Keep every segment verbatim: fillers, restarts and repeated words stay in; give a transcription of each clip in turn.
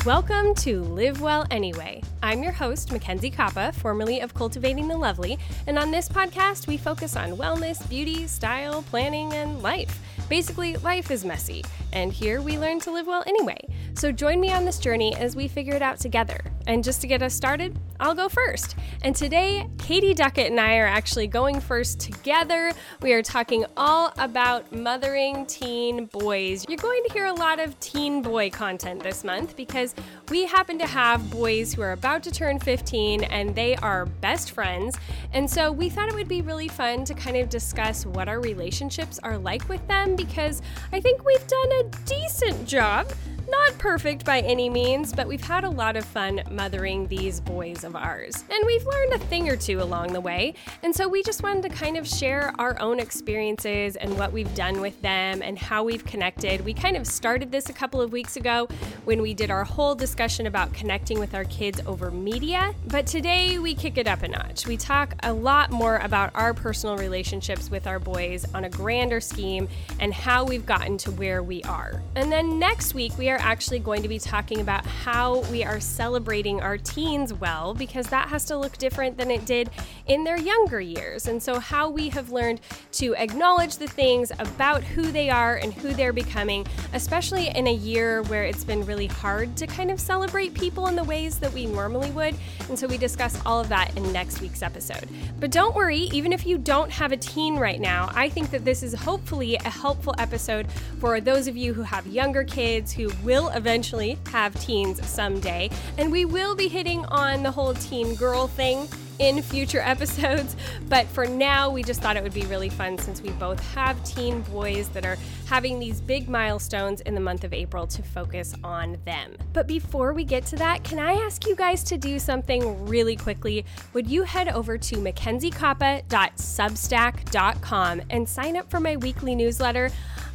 Welcome to Live Well Anyway. I'm your host, Mackenzie Kappa, formerly of Cultivating the Lovely, and on this podcast, we focus on wellness, beauty, style, planning, and life. Basically, life is messy, and here we learn to live well anyway. So join me on this journey as we figure it out together. And just to get us started, I'll go first. And today, Katie Duckett and I are actually going first together. We are talking all about mothering teen boys. You're going to hear a lot of teen boy content this month because we happen to have boys who are about to turn fifteen and they are best friends. And so we thought it would be really fun to kind of discuss what our relationships are like with them because I think we've done a decent job. Not perfect by any means, but we've had a lot of fun mothering these boys of ours. And we've learned a thing or two along the way. And so we just wanted to kind of share our own experiences and what we've done with them and how we've connected. We kind of started this a couple of weeks ago when we did our whole discussion about connecting with our kids over media. But today we kick it up a notch. We talk a lot more about our personal relationships with our boys on a grander scheme and how we've gotten to where we are. And then next week we are actually going to be talking about how we are celebrating our teens well, because that has to look different than it did in their younger years. And so how we have learned to acknowledge the things about who they are and who they're becoming, especially in a year where it's been really hard to kind of celebrate people in the ways that we normally would. And so we discuss all of that in next week's episode. But don't worry, even if you don't have a teen right now, I think that this is hopefully a helpful episode for those of you who have younger kids who will eventually have teens someday. And we will be hitting on the whole teen girl thing in future episodes. But for now, we just thought it would be really fun since we both have teen boys that are having these big milestones in the month of April to focus on them. But before we get to that, can I ask you guys to do something really quickly? Would you head over to mackenzie kappa dot substack dot com and sign up for my weekly newsletter?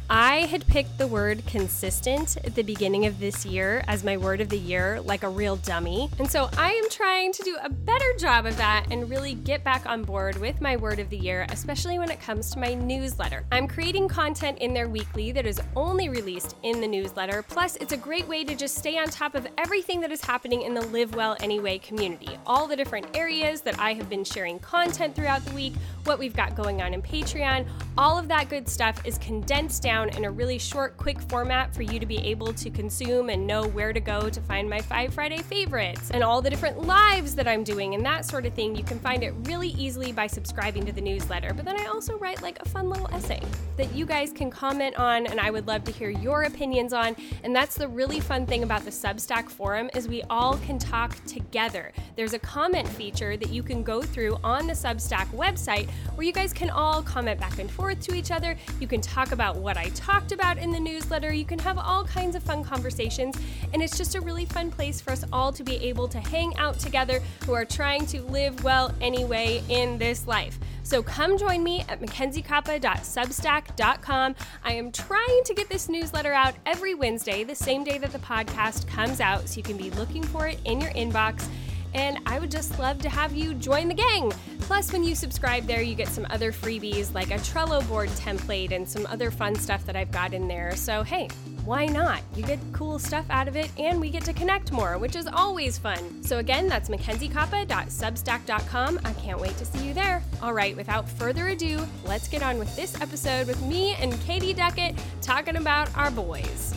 I had picked the word consistent at the beginning of this year as my word of the year, like a real dummy. And so I am trying to do a better job of that and really get back on board with my word of the year, especially when it comes to my newsletter. I'm creating content in there weekly that is only released in the newsletter. Plus, it's a great way to just stay on top of everything that is happening in the Live Well Anyway community. All the different areas that I have been sharing content throughout the week, what we've got going on in Patreon, all of that good stuff is condensed down in a really short, quick format for you to be able to consume and know where to go to find my Five Friday favorites and all the different lives that I'm doing and that sort of thing. You can find it really easily by subscribing to the newsletter. But then I also write like a fun little essay that you guys can comment on and I would love to hear your opinions on. And that's the really fun thing about the Substack forum is we all can talk together. There's a comment feature that you can go through on the Substack website where you guys can all comment back and forth to each other. You can talk about what I talked about in the newsletter. You can have all kinds of fun conversations, and it's just a really fun place for us all to be able to hang out together who are trying to live well anyway in this life. So come join me at mackenzie kappa dot substack dot com. I am trying to get this newsletter out every Wednesday, the same day that the podcast comes out, so you can be looking for it in your inbox. And I would just love to have you join the gang. Plus, when you subscribe there, you get some other freebies like a Trello board template and some other fun stuff that I've got in there. So, hey, why not? You get cool stuff out of it and we get to connect more, which is always fun. So again, that's mackenzie kappa dot substack dot com. I can't wait to see you there. All right, without further ado, let's get on with this episode with me and Katie Duckett talking about our boys.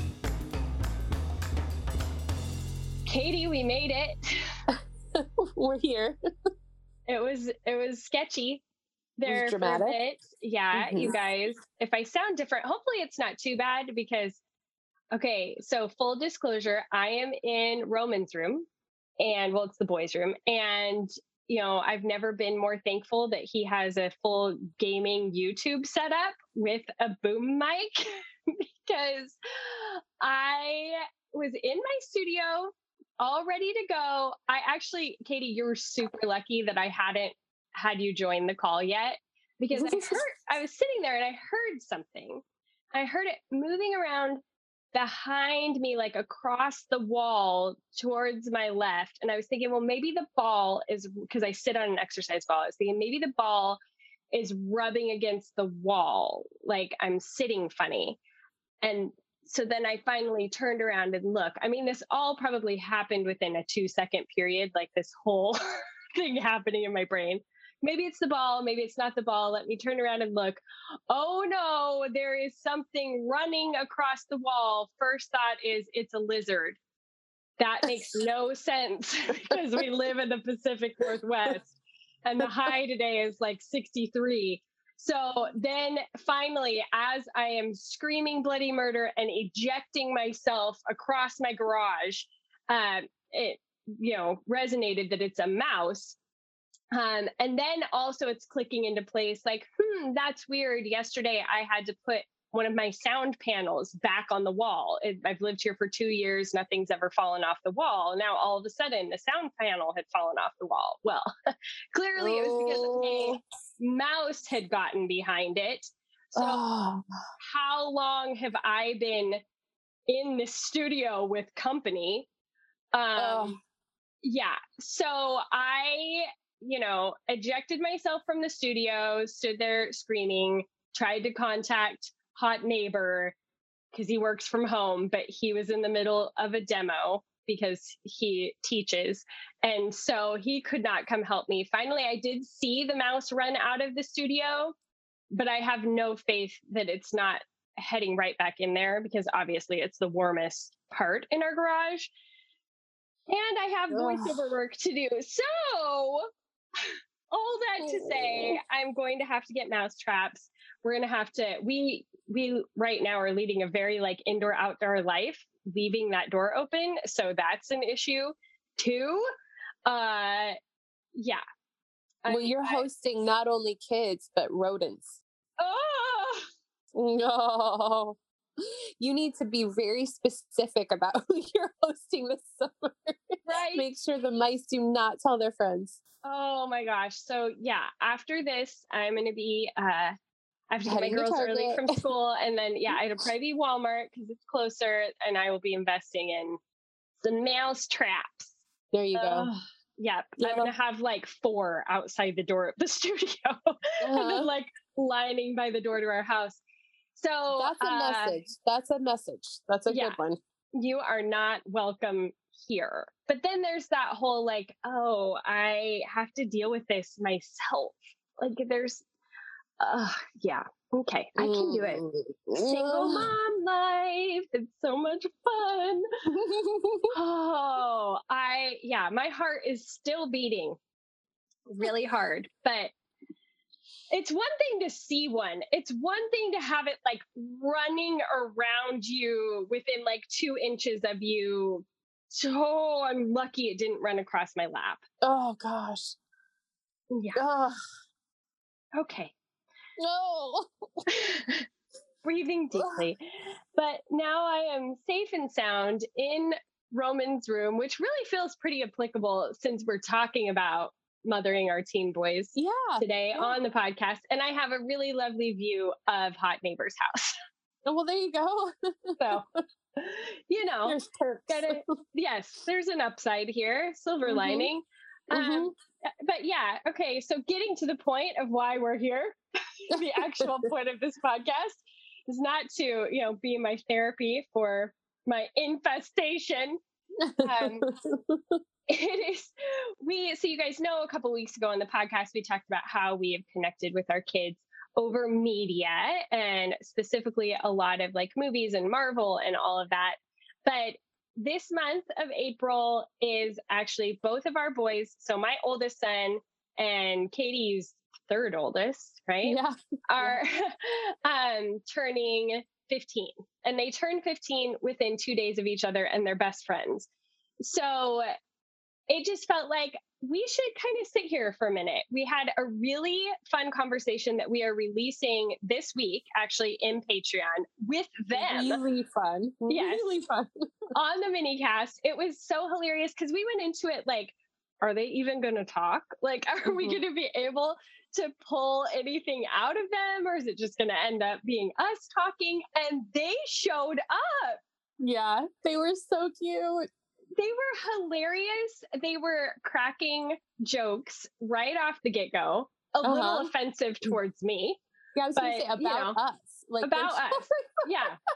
Katie, we made it. We're here. It was it was sketchy there was for dramatic. a bit. Yeah, Mm-hmm. You guys, if I sound different, hopefully it's not too bad because, okay, so full disclosure, I am in Roman's room and, well, it's the boys' room. And, you know, I've never been more thankful that he has a full gaming YouTube setup with a boom mic because I was in my studio all ready to go. I actually, Katie, you were super lucky that I hadn't had you join the call yet because I heard, I was sitting there and I heard something. I heard it moving around behind me, like across the wall towards my left. And I was thinking, well, maybe the ball is, because I sit on an exercise ball. I was thinking maybe the ball is rubbing against the wall. Like I'm sitting funny. And so then I finally turned around and look. I mean, this all probably happened within a two second period, like this whole thing happening in my brain. Maybe it's the ball, maybe it's not the ball. Let me turn around and look. Oh no, there is something running across the wall. First thought is it's a lizard. That makes no sense because we live in the Pacific Northwest and the high today is like sixty-three. So then finally, as I am screaming bloody murder and ejecting myself across my garage, uh, it, you know, resonated that it's a mouse. Um, and then also it's clicking into place like, hmm, that's weird. Yesterday I had to put one of my sound panels back on the wall. It, I've lived here for two years. Nothing's ever fallen off the wall. Now all of a sudden the sound panel had fallen off the wall. Well, clearly it was because a mouse had gotten behind it. So oh. How long have I been in the studio with company? Um, oh. Yeah. So I, you know, ejected myself from the studio, stood there screaming, tried to contact Hot Neighbor because he works from home, but he was in the middle of a demo because he teaches. And so he could not come help me. Finally, I did see the mouse run out of the studio, but I have no faith that it's not heading right back in there because obviously it's the warmest part in our garage. And I have voiceover work to do. So all that to say, I'm going to have to get mouse traps. We're going to have to, we, we right now are leading a very like indoor outdoor life, leaving that door open. So that's an issue too. Uh, yeah. Well, I, you're hosting not only kids, but rodents. Oh, no. You need to be very specific about who you're hosting this summer. Right. Make sure the mice do not tell their friends. Oh my gosh. So yeah, after this, I'm going to be, uh, I have to get my girls early from school. And then, yeah, I'd probably be Walmart because it's closer and I will be investing in some mouse traps. There you uh, go. Yep. Yeah. I'm going to have like four outside the door of the studio uh-huh. and then like lining by the door to our house. So that's a uh, message. That's a message. That's a yeah, good one. You are not welcome here. But then there's that whole like, oh, I have to deal with this myself. Like there's, uh, yeah, okay, I can do it. Single mom life. It's so much fun. Oh, I, yeah, my heart is still beating really hard, but it's one thing to see one. It's one thing to have it like running around you within like two inches of you. So I'm lucky it didn't run across my lap. Oh gosh. Yeah. Ugh. Okay. No. Breathing deeply. But now I am safe and sound in Roman's room, which really feels pretty applicable since we're talking about mothering our teen boys yeah, today yeah. on the podcast. And I have a really lovely view of Hot Neighbor's house. Oh, well, there you go. So, you know, there's perks. Gotta, yes, there's an upside here, silver mm-hmm. lining. Mm-hmm. Um, but yeah, okay. So getting to the point of why we're here, the actual point of this podcast is not to, you know, be my therapy for my infestation. Um, it is, we, so you guys know a couple weeks ago on the podcast, we talked about how we have connected with our kids over media and specifically a lot of like movies and Marvel and all of that. But this month of April is actually both of our boys. So my oldest son and Katie's third oldest, right? Yeah. Are um, turning fifteen, and they turn fifteen within two days of each other and they're best friends. So it just felt like we should kind of sit here for a minute. We had a really fun conversation that we are releasing this week, actually in Patreon with them. Really fun. Yes. Really fun. On the mini cast. It was so hilarious because we went into it like, are they even going to talk? Like, are mm-hmm. we going to be able to pull anything out of them? Or is it just going to end up being us talking? And they showed up. Yeah, they were so cute. They were hilarious. They were cracking jokes right off the get-go. A uh-huh. little offensive towards me. Yeah, I was going to say about you know, us. Like about us. Yeah.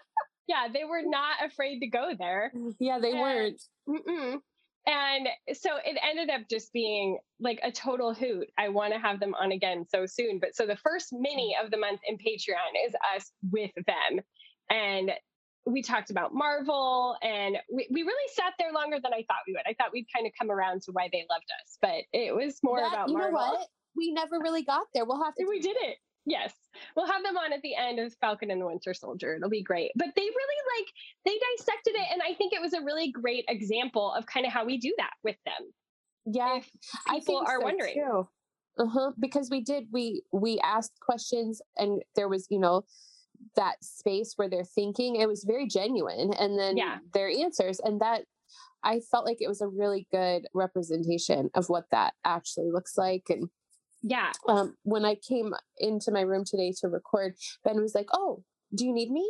Yeah, they were not afraid to go there. Yeah, they and, weren't. Mm-mm. And so it ended up just being like a total hoot. I want to have them on again so soon. But so the first mini of the month in Patreon is us with them. And we talked about Marvel, and we, we really sat there longer than I thought we would. I thought we'd kind of come around to why they loved us, but it was more That, about you Marvel. know what? We never really got there. We'll have to. We did it. Yes. We'll have them on at the end of Falcon and the Winter Soldier. It'll be great. But they really like, they dissected it. And I think it was a really great example of kind of how we do that with them. Yeah. If people I think are so wondering. Too. Uh-huh. Because we did, we, we asked questions, and there was, you know, that space where they're thinking. It was very genuine. And then yeah. their answers. And that, I felt like it was a really good representation of what that actually looks like. And yeah, um, when I came into my room today to record, Ben was like, "Oh, do you need me?"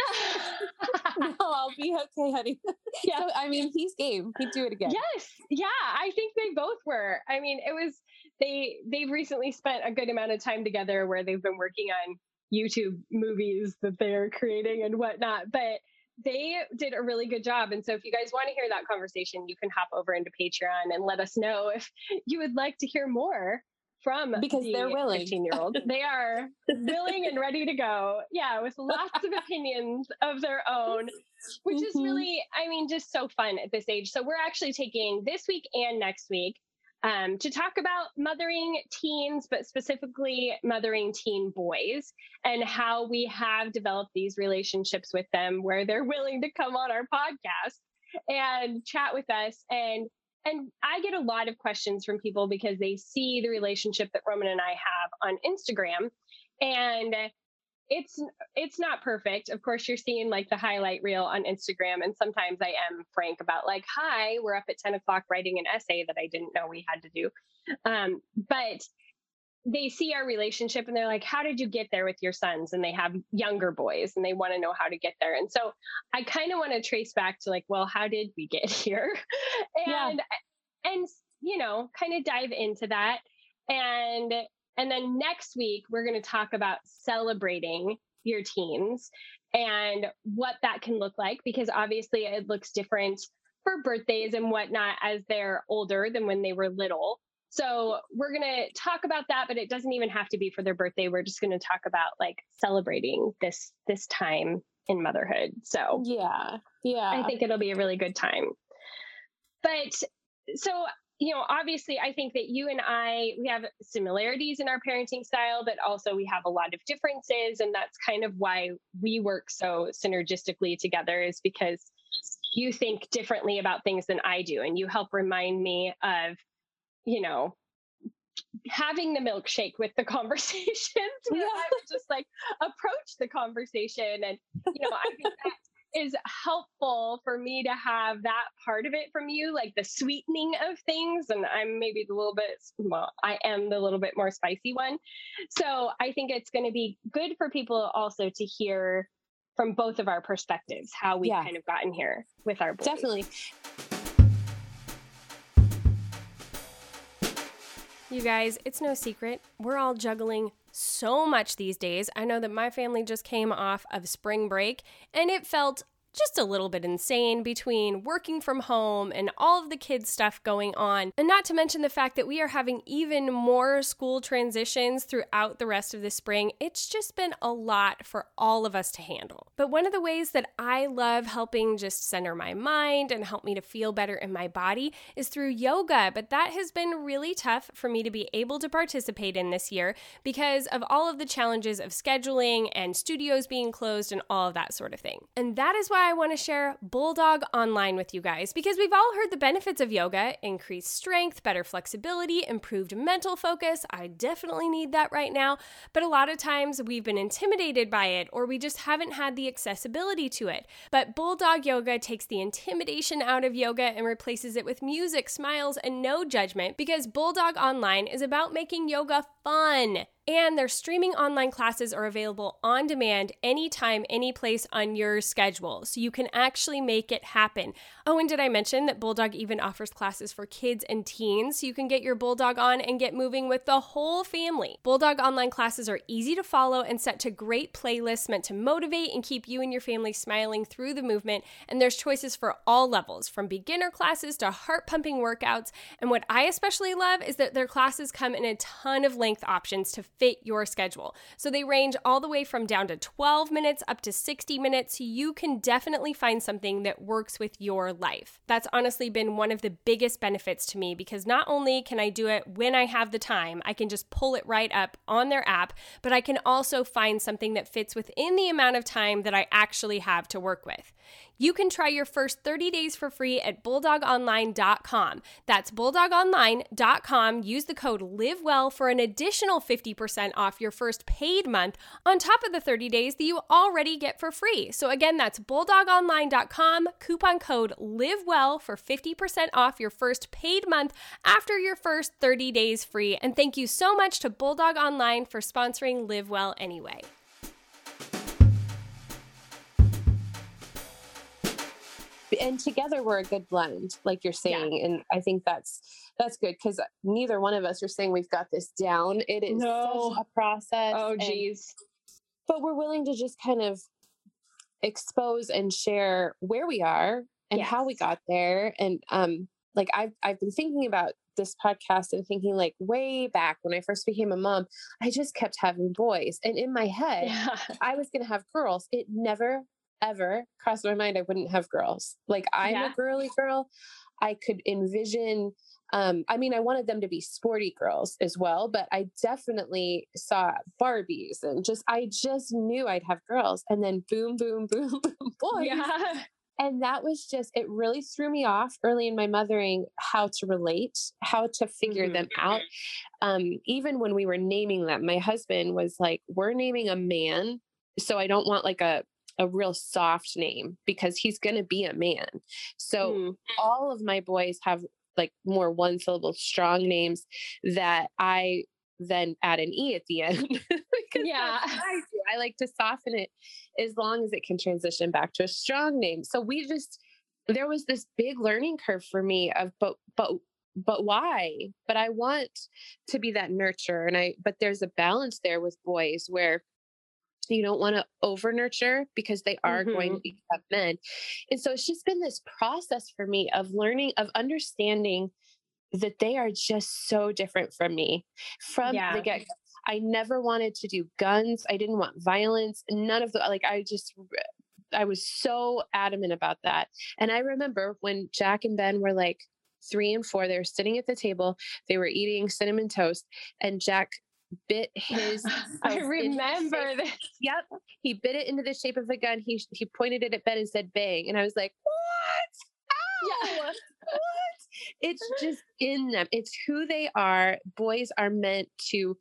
No, I'll be okay, honey. Yeah. So, I mean, he's game. He'd do it again. Yes. Yeah. I think they both were. I mean, it was, they, they've recently spent a good amount of time together where they've been working on YouTube movies that they're creating and whatnot, but they did a really good job. And so if you guys want to hear that conversation, you can hop over into Patreon and let us know if you would like to hear more from because the they're willing. fifteen year old. They are willing and ready to go. Yeah. With lots of opinions of their own, which mm-hmm. is really, I mean, just so fun at this age. So we're actually taking this week and next week um, to talk about mothering teens, but specifically mothering teen boys, and how we have developed these relationships with them where they're willing to come on our podcast and chat with us. And And I get a lot of questions from people because they see the relationship that Roman and I have on Instagram, and it's it's not perfect. Of course, you're seeing like the highlight reel on Instagram, and sometimes I am frank about like, "Hi, we're up at ten o'clock writing an essay that I didn't know we had to do." Um, but they see our relationship and they're like, "How did you get there with your sons?" And they have younger boys and they want to know how to get there. And so I kind of want to trace back to like, well, how did we get here? and, yeah. and, you know, kind of dive into that. And, and then next week, we're going to talk about celebrating your teens and what that can look like, because obviously it looks different for birthdays and whatnot as they're older than when they were little. So we're going to talk about that, but it doesn't even have to be for their birthday. We're just going to talk about like celebrating this, this time in motherhood. So yeah, yeah, I think it'll be a really good time. But so, you know, obviously I think that you and I, we have similarities in our parenting style, but also we have a lot of differences. And that's kind of why we work so synergistically together, is because you think differently about things than I do. And you help remind me of, you know, having the milkshake with the conversations where yeah. I would just like approach the conversation. And, you know, I think that is helpful for me to have that part of it from you, like the sweetening of things. And I'm maybe the little bit, well, I am the little bit more spicy one. So I think it's going to be good for people also to hear from both of our perspectives, how we've yeah. kind of gotten here with our boys. Definitely. You guys, it's no secret, we're all juggling so much these days. I know that my family just came off of spring break, and it felt just a little bit insane between working from home and all of the kids' stuff going on. And not to mention the fact that we are having even more school transitions throughout the rest of the spring. It's just been a lot for all of us to handle. But one of the ways that I love helping just center my mind and help me to feel better in my body is through yoga. But that has been really tough for me to be able to participate in this year because of all of the challenges of scheduling and studios being closed and all of that sort of thing. And that is why I want to share Bulldog Online with you guys, because we've all heard the benefits of yoga: increased strength, better flexibility, improved mental focus. I definitely need that right now, but a lot of times we've been intimidated by it, or we just haven't had the accessibility to it. But Bulldog Yoga takes the intimidation out of yoga and replaces it with music, smiles, and no judgment, because Bulldog Online is about making yoga fun. And their streaming online classes are available on demand anytime, any place on your schedule. So you can actually make it happen. Oh, and did I mention that Bulldog even offers classes for kids and teens? So you can get your Bulldog on and get moving with the whole family. Bulldog online classes are easy to follow and set to great playlists meant to motivate and keep you and your family smiling through the movement. And there's choices for all levels, from beginner classes to heart-pumping workouts. And what I especially love is that their classes come in a ton of length options to fit your schedule. So they range all the way from down to twelve minutes up to sixty minutes. You can definitely find something that works with your life. That's honestly been one of the biggest benefits to me, because not only can I do it when I have the time, I can just pull it right up on their app, but I can also find something that fits within the amount of time that I actually have to work with. You can try your first thirty days for free at bulldog online dot com. That's bulldog online dot com. Use the code LIVEWELL for an additional fifty percent off your first paid month on top of the thirty days that you already get for free. So again, that's bulldog online dot com, coupon code LIVEWELL for fifty percent off your first paid month after your first thirty days free. And thank you so much to Bulldog Online for sponsoring Live Well Anyway. And together we're a good blend, like you're saying. Yeah. And I think that's, that's good, because neither one of us are saying we've got this down. It is no. such a process. Oh, geez. And, but we're willing to just kind of expose and share where we are and yes. how we got there. And, um, like I've, I've been thinking about this podcast and thinking, like, way back when I first became a mom, I just kept having boys. And in my head, yeah. I was going to have girls. It never ever crossed my mind I wouldn't have girls. Like, I'm yeah. a girly girl. I could envision, um, I mean, I wanted them to be sporty girls as well, but I definitely saw Barbies and just, I just knew I'd have girls. And then boom, boom, boom, boom, boys. Yeah. And that was just, it really threw me off early in my mothering, how to relate, how to figure mm-hmm. them out. Um, even when we were naming them, my husband was like, we're naming a man, so I don't want like a a real soft name, because he's going to be a man. So mm. all of my boys have like more one syllable strong names that I then add an E at the end. yeah. I, I like to soften it as long as it can transition back to a strong name. So we just, there was this big learning curve for me of, but, but, but why? But I want to be that nurturer. And I, but there's a balance there with boys where you don't want to over nurture, because they are mm-hmm. going to become men. And so it's just been this process for me of learning, of understanding that they are just so different from me from yeah. the get. I never wanted to do guns. I didn't want violence. None of the, like, I just, I was so adamant about that. And I remember when Jack and Ben were like three and four, they were sitting at the table, they were eating cinnamon toast, and Jack bit his I remember this. Yep. He bit it into the shape of a gun. He he pointed it at Ben and said bang. And I was like, what? Ow! Yeah. What? It's just in them. It's who they are. Boys are meant to,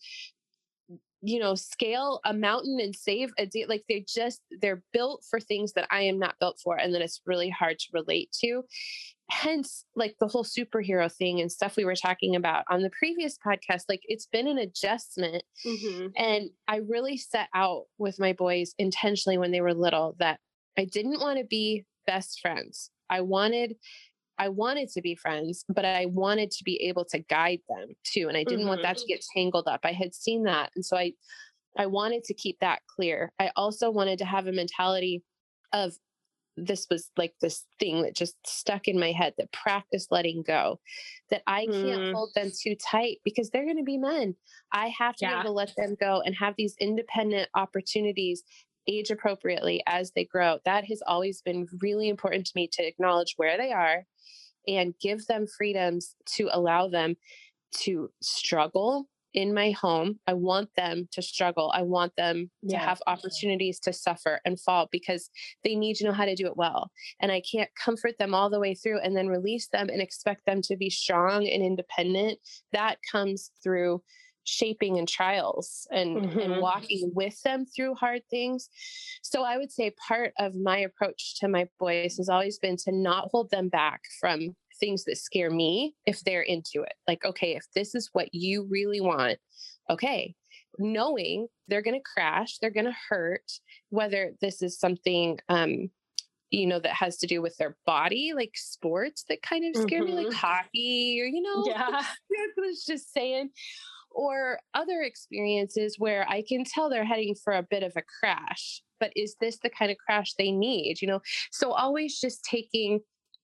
you know, scale a mountain and save a day. Like, they just, they're built for things that I am not built for, and that it's really hard to relate to. Hence, like, the whole superhero thing and stuff we were talking about on the previous podcast, like, it's been an adjustment. Mm-hmm. And I really set out with my boys intentionally when they were little that I didn't want to be best friends. I wanted, I wanted to be friends, but I wanted to be able to guide them too. And I didn't mm-hmm. want that to get tangled up. I had seen that. And so I, I wanted to keep that clear. I also wanted to have a mentality of, this was like this thing that just stuck in my head, that practice letting go, that I can't mm. hold them too tight, because they're going to be men. I have to yeah. be able to let them go and have these independent opportunities, age appropriately, as they grow. That has always been really important to me, to acknowledge where they are and give them freedoms to allow them to struggle in my home. I want them to struggle. I want them yeah. to have opportunities to suffer and fall, because they need to know how to do it well. And I can't comfort them all the way through and then release them and expect them to be strong and independent. That comes through shaping and trials and, mm-hmm. and walking with them through hard things. So I would say part of my approach to my boys has always been to not hold them back from things that scare me if they're into it. Like, okay, if this is what you really want, okay, knowing they're going to crash, they're going to hurt, whether this is something, um, you know, that has to do with their body, like sports that kind of scare mm-hmm. me, like hockey, or, you know, yeah. I was just saying, or other experiences where I can tell they're heading for a bit of a crash, but is this the kind of crash they need? You know, so always just taking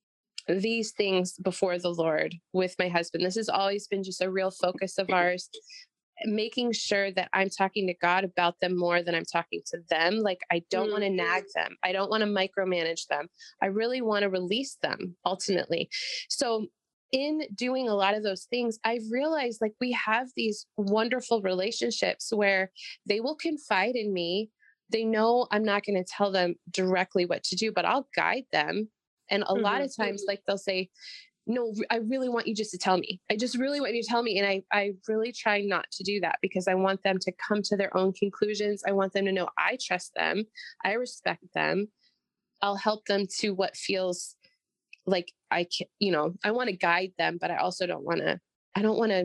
these things before the Lord with my husband. This has always been just a real focus of ours, making sure that I'm talking to God about them more than I'm talking to them. Like, I don't mm-hmm. want to nag them. I don't want to micromanage them. I really want to release them ultimately. So in doing a lot of those things, I've realized like we have these wonderful relationships where they will confide in me. They know I'm not going to tell them directly what to do, but I'll guide them. And a mm-hmm. lot of times, like they'll say, no, I really want you just to tell me. I just really want you to tell me. And I, I really try not to do that because I want them to come to their own conclusions. I want them to know I trust them. I respect them. I'll help them to what feels like I can, you know, I want to guide them, but I also don't want to, I don't want to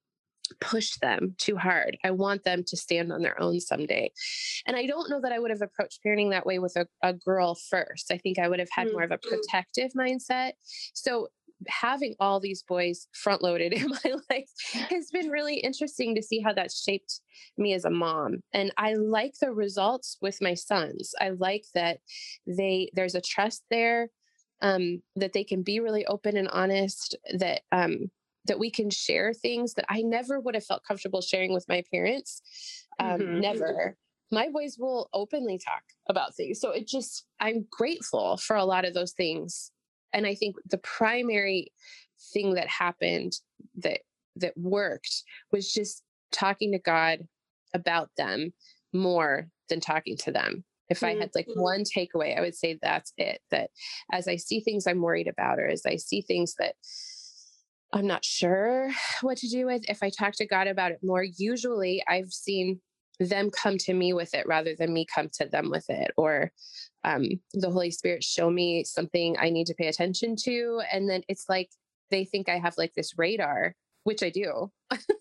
push them too hard. I want them to stand on their own someday. And I don't know that I would have approached parenting that way with a, a girl first. I think I would have had mm-hmm. more of a protective mindset. So having all these boys front loaded in my life has been really interesting to see how that's shaped me as a mom. And I like the results with my sons. I like that they, there's a trust there, um, that they can be really open and honest, that, um, that we can share things that I never would have felt comfortable sharing with my parents. Um, mm-hmm. Never. My boys will openly talk about things. So it just, I'm grateful for a lot of those things. And I think the primary thing that happened that, that worked was just talking to God about them more than talking to them. If I had like one takeaway, I would say that's it, that as I see things I'm worried about, or as I see things that I'm not sure what to do with, if I talk to God about it more, usually I've seen them come to me with it rather than me come to them with it, or um, the Holy Spirit show me something I need to pay attention to. And then it's like, they think I have like this radar, which I do.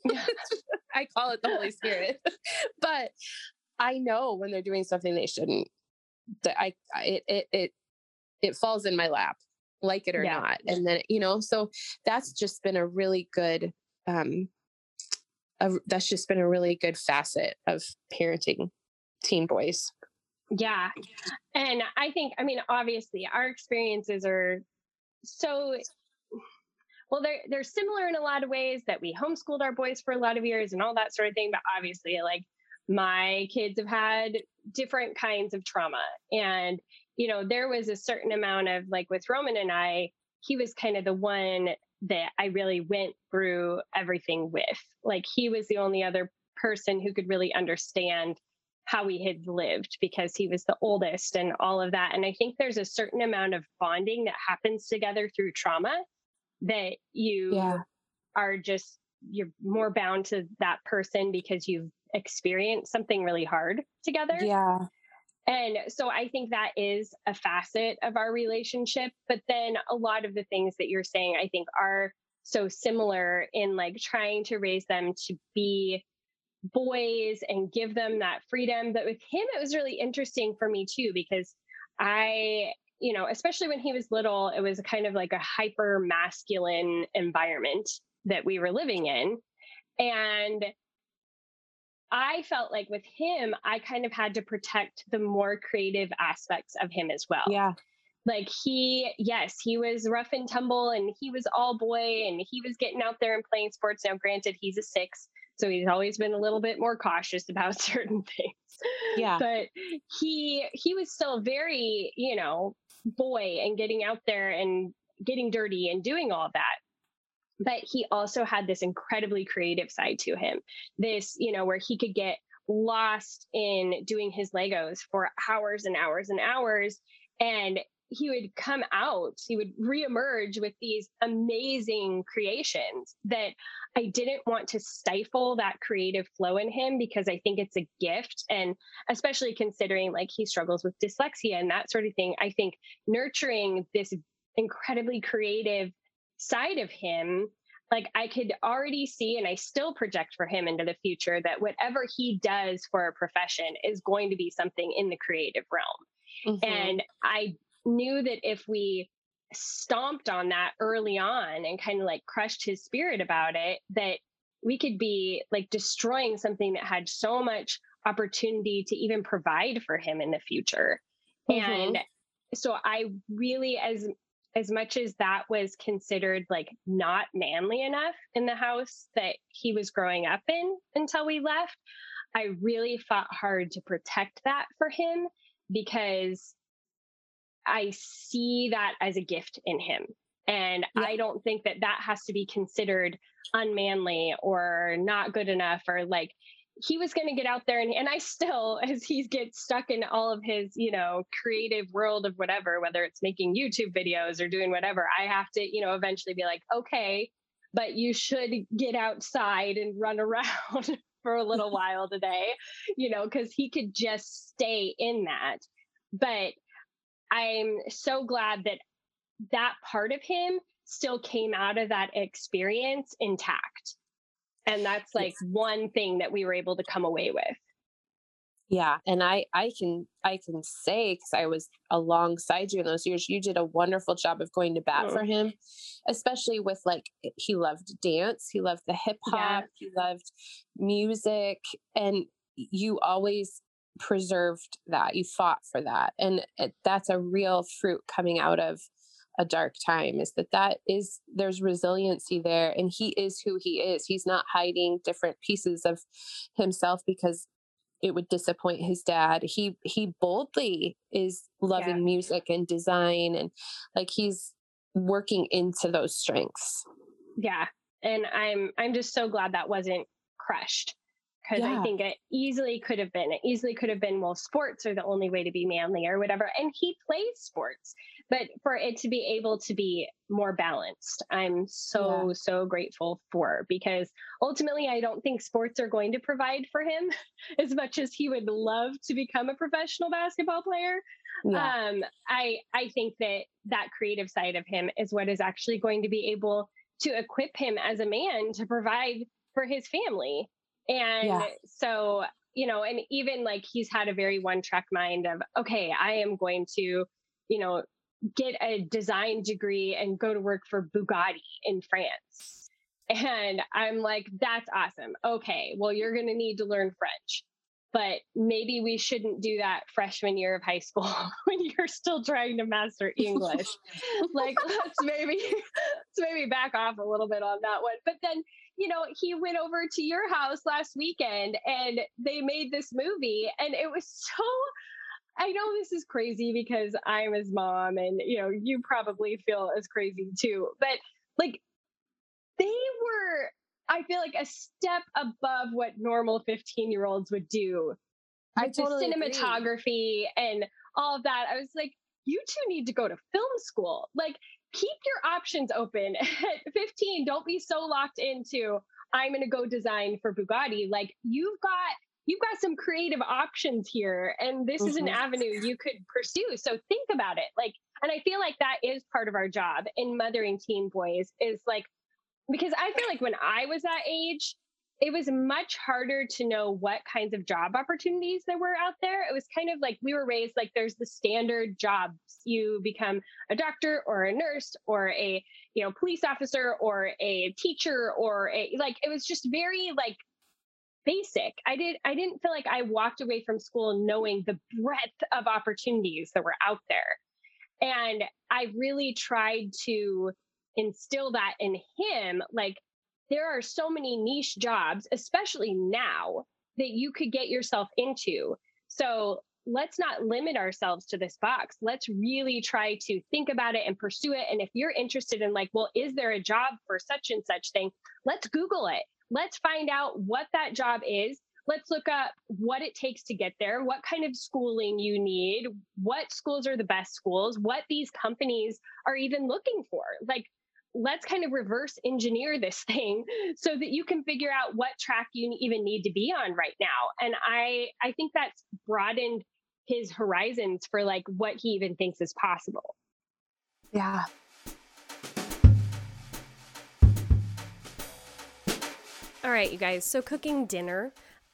I call it the Holy Spirit, but I know when they're doing something they shouldn't, that I, it, it, it, it falls in my lap, like it or yeah. not. And then, you know, so that's just been a really good, um, a, that's just been a really good facet of parenting teen boys. Yeah. And I think, I mean, obviously our experiences are so, well, they're, they're similar in a lot of ways, that we homeschooled our boys for a lot of years and all that sort of thing. But obviously, like, my kids have had different kinds of trauma. And, you know, there was a certain amount of, like, with Roman and I, he was kind of the one that I really went through everything with. Like, he was the only other person who could really understand how we had lived, because he was the oldest and all of that. And I think there's a certain amount of bonding that happens together through trauma that you yeah. are just, you're more bound to that person because you've experienced something really hard together. Yeah. And so I think that is a facet of our relationship. But then a lot of the things that you're saying, I think, are so similar in, like, trying to raise them to be boys and give them that freedom. But with him, it was really interesting for me too, because I, you know, especially when he was little, it was kind of like a hyper masculine environment that we were living in. And I felt like with him, I kind of had to protect the more creative aspects of him as well. Yeah. Like, he, yes, he was rough and tumble and he was all boy and he was getting out there and playing sports. Now, granted, he's a six, so he's always been a little bit more cautious about certain things. Yeah. But he, he was still very, you know, boy and getting out there and getting dirty and doing all that. But he also had this incredibly creative side to him. This, you know, where he could get lost in doing his Legos for hours and hours and hours. And he would come out, he would reemerge with these amazing creations that I didn't want to stifle that creative flow in him, because I think it's a gift. And especially considering, like, he struggles with dyslexia and that sort of thing, I think nurturing this incredibly creative side of him like I could already see, and I still project for him into the future, that whatever he does for a profession is going to be something in the creative realm. Mm-hmm. And I knew that if we stomped on that early on and kind of like crushed his spirit about it, that we could be like destroying something that had so much opportunity to even provide for him in the future. Mm-hmm. And so I really, as as much as that was considered like not manly enough in the house that he was growing up in until we left, I really fought hard to protect that for him, because I see that as a gift in him. And yeah. I don't think that that has to be considered unmanly or not good enough, or like, he was going to get out there and, and I still, as he gets stuck in all of his, you know, creative world of whatever, whether it's making YouTube videos or doing whatever, I have to, you know, eventually be like, okay, but you should get outside and run around for a little while today, you know, because he could just stay in that. But I'm so glad that that part of him still came out of that experience intact. And that's like yes. one thing that we were able to come away with. Yeah. And I, I can, I can say, cause I was alongside you in those years, you did a wonderful job of going to bat mm. for him, especially with like, he loved dance. He loved the hip hop. Yeah. He loved music, and you always preserved that. You fought for that. And it, that's a real fruit coming out of a dark time, is that that is, there's resiliency there, and he is who he is. He's not hiding different pieces of himself because it would disappoint his dad. He, he boldly is loving yeah. music and design, and like he's working into those strengths. Yeah. And I'm, I'm just so glad that wasn't crushed. Because yeah. I think it easily could have been, it easily could have been, well, sports are the only way to be manly or whatever. And he plays sports, but for it to be able to be more balanced, I'm so, yeah. so grateful for, because ultimately I don't think sports are going to provide for him as much as he would love to become a professional basketball player. Yeah. Um, I, I think that that creative side of him is what is actually going to be able to equip him as a man to provide for his family. And yeah. so, you know, and even like he's had a very one track mind of, okay, I am going to, you know, get a design degree and go to work for Bugatti in France. And I'm like, that's awesome. Okay, well, you're going to need to learn French, but maybe we shouldn't do that freshman year of high school when you're still trying to master English. Like, let's maybe, let's maybe back off a little bit on that one. But then, you know, he went over to your house last weekend and they made this movie, and it was so, I know this is crazy because I'm his mom, and, you know, you probably feel as crazy too, but like they were, I feel like, a step above what normal fifteen year olds would do. I totally the cinematography agree. And all of that. I was like, you two need to go to film school. Like, keep your options open at fifteen. Don't be so locked into, I'm going to go design for Bugatti. Like, you've got, you've got some creative options here, and this mm-hmm. is an avenue you could pursue. So think about it. Like, and I feel like that is part of our job in mothering teen boys, is like, because I feel like when I was that age, it was much harder to know what kinds of job opportunities there were out there. It was kind of like we were raised like there's the standard jobs. You become a doctor or a nurse or a, you know, police officer or a teacher or a, like, it was just very like basic. I did, I didn't feel like I walked away from school knowing the breadth of opportunities that were out there. And I really tried to instill that in him. Like, there are so many niche jobs, especially now, that you could get yourself into. So let's not limit ourselves to this box. Let's really try to think about it and pursue it. And if you're interested in like, well, is there a job for such and such thing? Let's Google it. Let's find out what that job is. Let's look up what it takes to get there, what kind of schooling you need, what schools are the best schools, what these companies are even looking for. Like, let's kind of reverse engineer this thing so that you can figure out what track you even need to be on right now. And I, I think that's broadened his horizons for like what he even thinks is possible. Yeah. All right, you guys, so cooking dinner.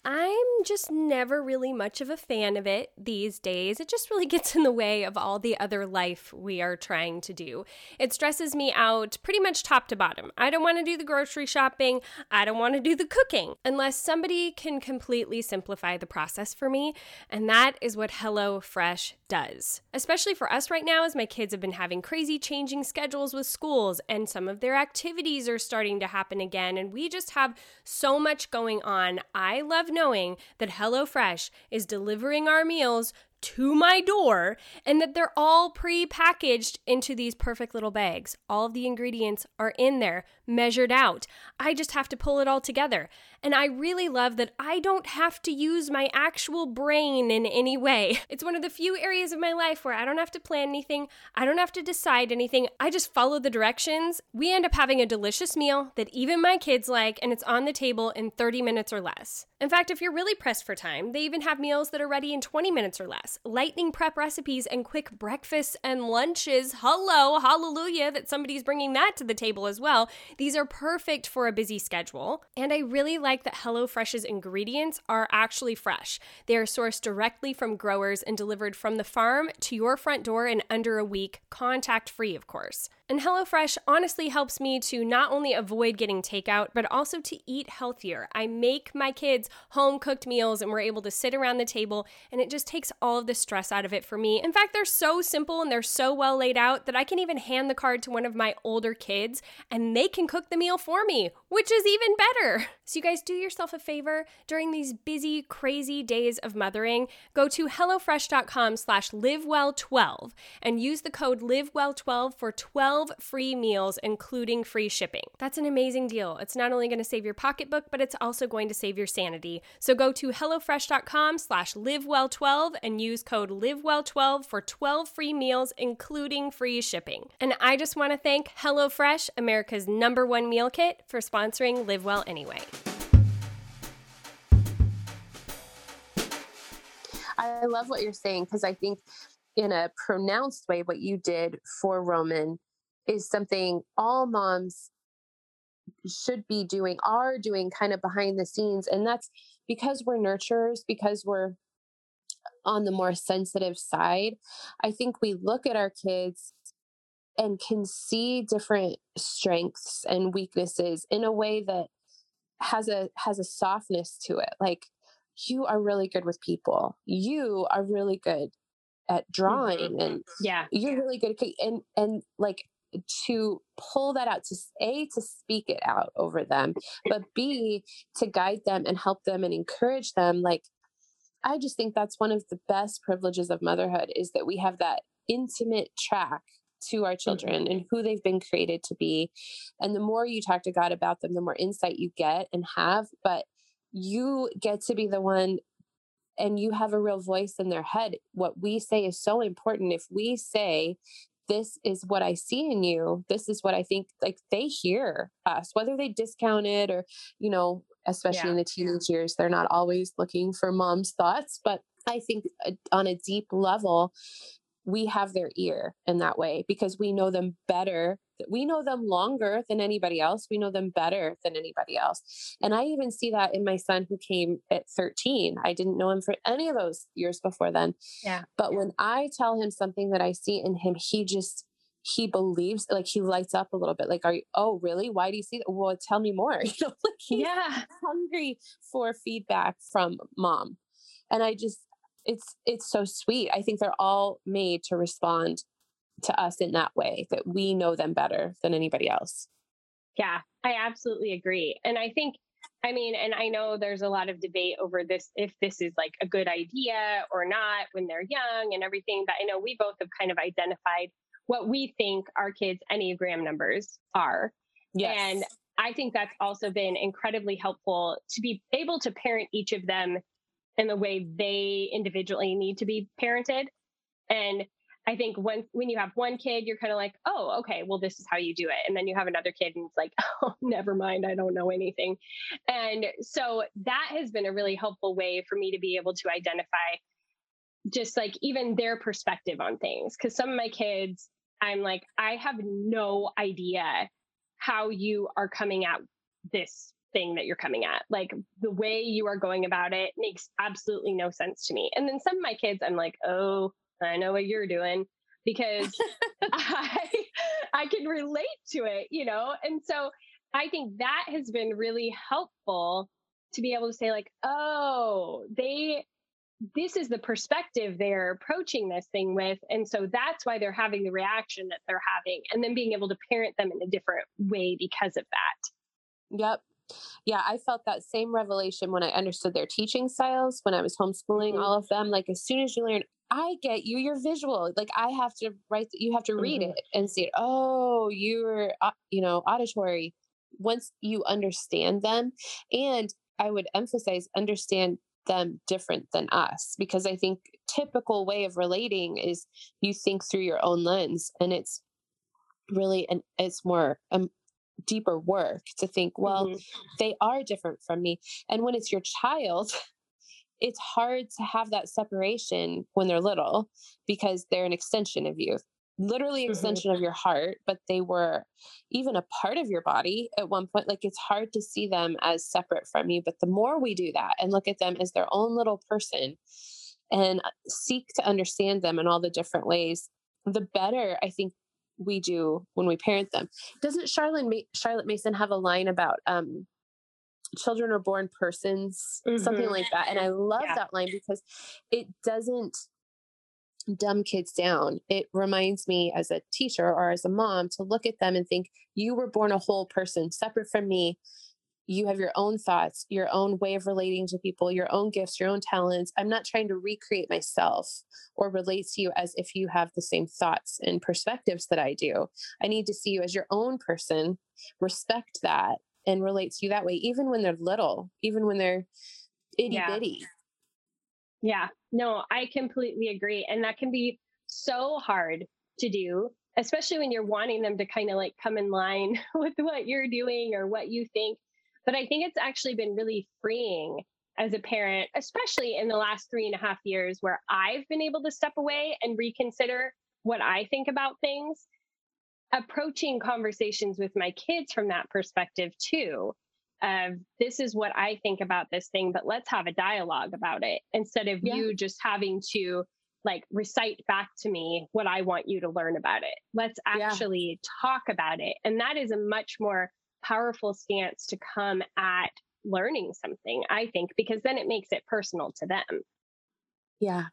I'm just never really much of a fan of it these days. It just really gets in the way of all the other life we are trying to do. It stresses me out pretty much top to bottom. I don't want to do the grocery shopping. I don't want to do the cooking unless somebody can completely simplify the process for me. And that is what HelloFresh does. Especially for us right now, as my kids have been having crazy changing schedules with schools and some of their activities are starting to happen again. And we just have so much going on. I love knowing that HelloFresh is delivering our meals to my door and that they're all pre-packaged into these perfect little bags. All of the ingredients are in there, measured out. I just have to pull it all together. And I really love that I don't have to use my actual brain in any way. It's one of the few areas of my life where I don't have to plan anything. I don't have to decide anything. I just follow the directions. We end up having a delicious meal that even my kids like, and it's on the table in thirty minutes or less. In fact, if you're really pressed for time, they even have meals that are ready in twenty minutes or less. Lightning prep recipes and quick breakfasts and lunches. Hello, hallelujah that somebody's bringing that to the table as well. These are perfect for a busy schedule. And I really like that HelloFresh's ingredients are actually fresh. They are sourced directly from growers and delivered from the farm to your front door in under a week, contact-free, of course. And HelloFresh honestly helps me to not only avoid getting takeout, but also to eat healthier. I make my kids home-cooked meals and we're able to sit around the table, and it just takes all of the stress out of it for me. In fact, they're so simple and they're so well laid out that I can even hand the card to one of my older kids and they can cook the meal for me, which is even better. So you guys, do yourself a favor during these busy, crazy days of mothering. Go to HelloFresh.com slash LiveWell12 and use the code live well twelve for twelve free meals, including free shipping. That's an amazing deal. It's not only going to save your pocketbook, but it's also going to save your sanity. So go to HelloFresh.com slash LiveWell12 and use code live well twelve for twelve free meals, including free shipping. And I just want to thank HelloFresh, America's number one meal kit, for sponsoring Live Well Anyway. I love what you're saying, because I think in a pronounced way, what you did for Roman is something all moms should be doing, are doing kind of behind the scenes. And that's because we're nurturers, because we're on the more sensitive side. I think we look at our kids and can see different strengths and weaknesses in a way that has a has a softness to it. Like, you are really good with people. You are really good at drawing, and yeah, you're really good at, and and like, to pull that out, to A, to speak it out over them, but B, to guide them and help them and encourage them. Like, I just think that's one of the best privileges of motherhood, is that we have that intimate track to our children mm-hmm. and who they've been created to be. And the more you talk to God about them, the more insight you get and have, but you get to be the one, and you have a real voice in their head. What we say is so important. If we say, this is what I see in you, this is what I think, like, they hear us, whether they discount it or, you know, especially yeah. in the teenage years, they're not always looking for mom's thoughts. But I think on a deep level, we have their ear in that way, because we know them better. We know them longer than anybody else. We know them better than anybody else. And I even see that in my son, who came at thirteen. I didn't know him for any of those years before then. Yeah. But yeah. when I tell him something that I see in him, he just, he believes, like, he lights up a little bit. Like, are you, oh, really? Why do you see that? Well, tell me more. You know, like, he's yeah. hungry for feedback from mom. And I just, it's, it's so sweet. I think they're all made to respond to us in that way, that we know them better than anybody else. Yeah, I absolutely agree. And I think, I mean, and I know there's a lot of debate over this, if this is like a good idea or not when they're young and everything, but I know we both have kind of identified what we think our kids' Enneagram numbers are. Yes. And I think that's also been incredibly helpful to be able to parent each of them in the way they individually need to be parented. And I think when, when you have one kid, you're kind of like, oh, okay, well, this is how you do it. And then you have another kid and it's like, oh, never mind, I don't know anything. And so that has been a really helpful way for me to be able to identify just like even their perspective on things. Because some of my kids, I'm like, I have no idea how you are coming at this thing that you're coming at. Like the way you are going about it makes absolutely no sense to me. And then some of my kids, I'm like, oh, I know what you're doing because I, I can relate to it, you know? And so I think that has been really helpful to be able to say like, oh, they, this is the perspective they're approaching this thing with. And so that's why they're having the reaction that they're having, and then being able to parent them in a different way because of that. Yep. Yeah, I felt that same revelation when I understood their teaching styles, when I was homeschooling mm-hmm. all of them. Like as soon as you learn, I get you, you're visual. Like I have to write, you have to read mm-hmm. it and see it. Oh, you're, uh, you know, auditory. Once you understand them, and I would emphasize understand them different than us, because I think typical way of relating is you think through your own lens, and it's really, and it's more, um, deeper work to think, well, mm-hmm. they are different from me. And when it's your child, it's hard to have that separation when they're little, because they're an extension of you, literally extension mm-hmm. of your heart, but they were even a part of your body at one point. Like it's hard to see them as separate from you. But the more we do that and look at them as their own little person and seek to understand them in all the different ways, the better I think we do when we parent them. Doesn't Charlotte, Ma- Charlotte Mason have a line about um, children are born persons, mm-hmm. something like that? And I love yeah. that line because it doesn't dumb kids down. It reminds me as a teacher or as a mom to look at them and think, you were born a whole person separate from me. You have your own thoughts, your own way of relating to people, your own gifts, your own talents. I'm not trying to recreate myself or relate to you as if you have the same thoughts and perspectives that I do. I need to see you as your own person, respect that, and relate to you that way, even when they're little, even when they're itty yeah. bitty. Yeah, no, I completely agree. And that can be so hard to do, especially when you're wanting them to kind of like come in line with what you're doing or what you think. But I think it's actually been really freeing as a parent, especially in the last three and a half years where I've been able to step away and reconsider what I think about things, approaching conversations with my kids from that perspective too. Of this is what I think about this thing, but let's have a dialogue about it instead of yeah. you just having to like recite back to me what I want you to learn about it. Let's actually yeah. talk about it. And that is a much more powerful stance to come at learning something, I think, because then it makes it personal to them. Yeah.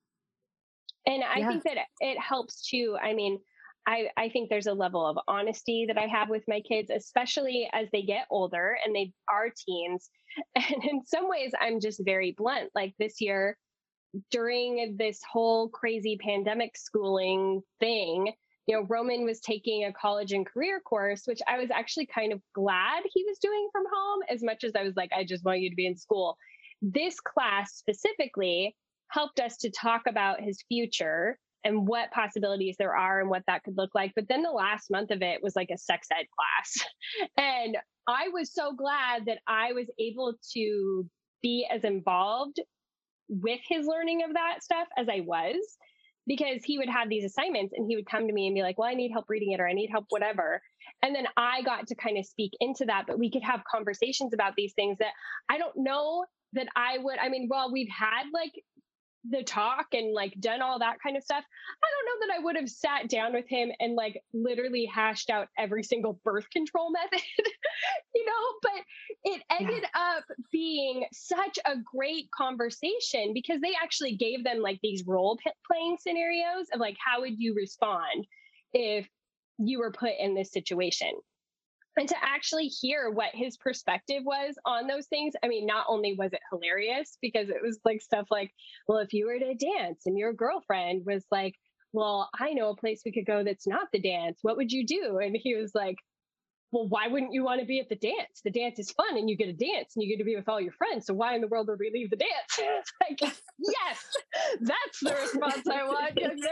And I yeah. think that it helps too. I mean, I, I think there's a level of honesty that I have with my kids, especially as they get older and they are teens. And in some ways, I'm just very blunt. Like this year, during this whole crazy pandemic schooling thing, you know, Roman was taking a college and career course, which I was actually kind of glad he was doing from home, as much as I was like, I just want you to be in school. This class specifically helped us to talk about his future and what possibilities there are and what that could look like. But then the last month of it was like a sex ed class. And I was so glad that I was able to be as involved with his learning of that stuff as I was, because he would have these assignments and he would come to me and be like, well, I need help reading it, or I need help, whatever. And then I got to kind of speak into that, but we could have conversations about these things that I don't know that I would, I mean, well, we've had like the talk and like done all that kind of stuff. I don't know that I would have sat down with him and like literally hashed out every single birth control method, you know, but it ended yeah. up being such a great conversation because they actually gave them like these role playing scenarios of like, how would you respond if you were put in this situation? And to actually hear what his perspective was on those things. I mean, not only was it hilarious because it was like stuff like, well, if you were to dance and your girlfriend was like, well, I know a place we could go that's not the dance, what would you do? And he was like, well, why wouldn't you want to be at the dance? The dance is fun and you get to dance and you get to be with all your friends. So why in the world would we leave the dance? It's like, yes, that's the response I want.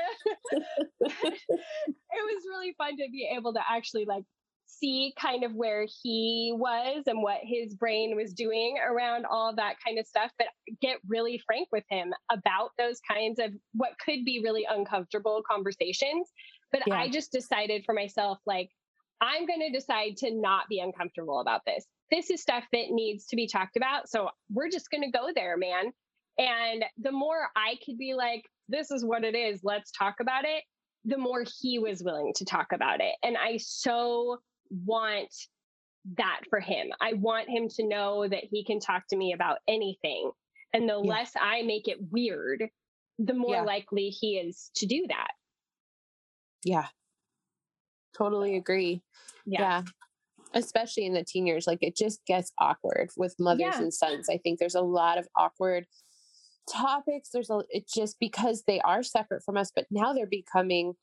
It was really fun to be able to actually like see kind of where he was and what his brain was doing around all that kind of stuff, but get really frank with him about those kinds of what could be really uncomfortable conversations. But yeah. I just decided for myself, like, I'm going to decide to not be uncomfortable about this. this is stuff that needs to be talked about. So we're just going to go there, man. And the more I could be like, this is what it is, let's talk about it, the more he was willing to talk about it. And I so want that for him. I want him to know that he can talk to me about anything. And the yeah. less I make it weird, the more yeah. likely he is to do that. Yeah. Totally agree. Yeah. yeah. Especially in the teen years, like it just gets awkward with mothers yeah. and sons. I think there's a lot of awkward topics. There's a, it just because they are separate from us, but now they're becoming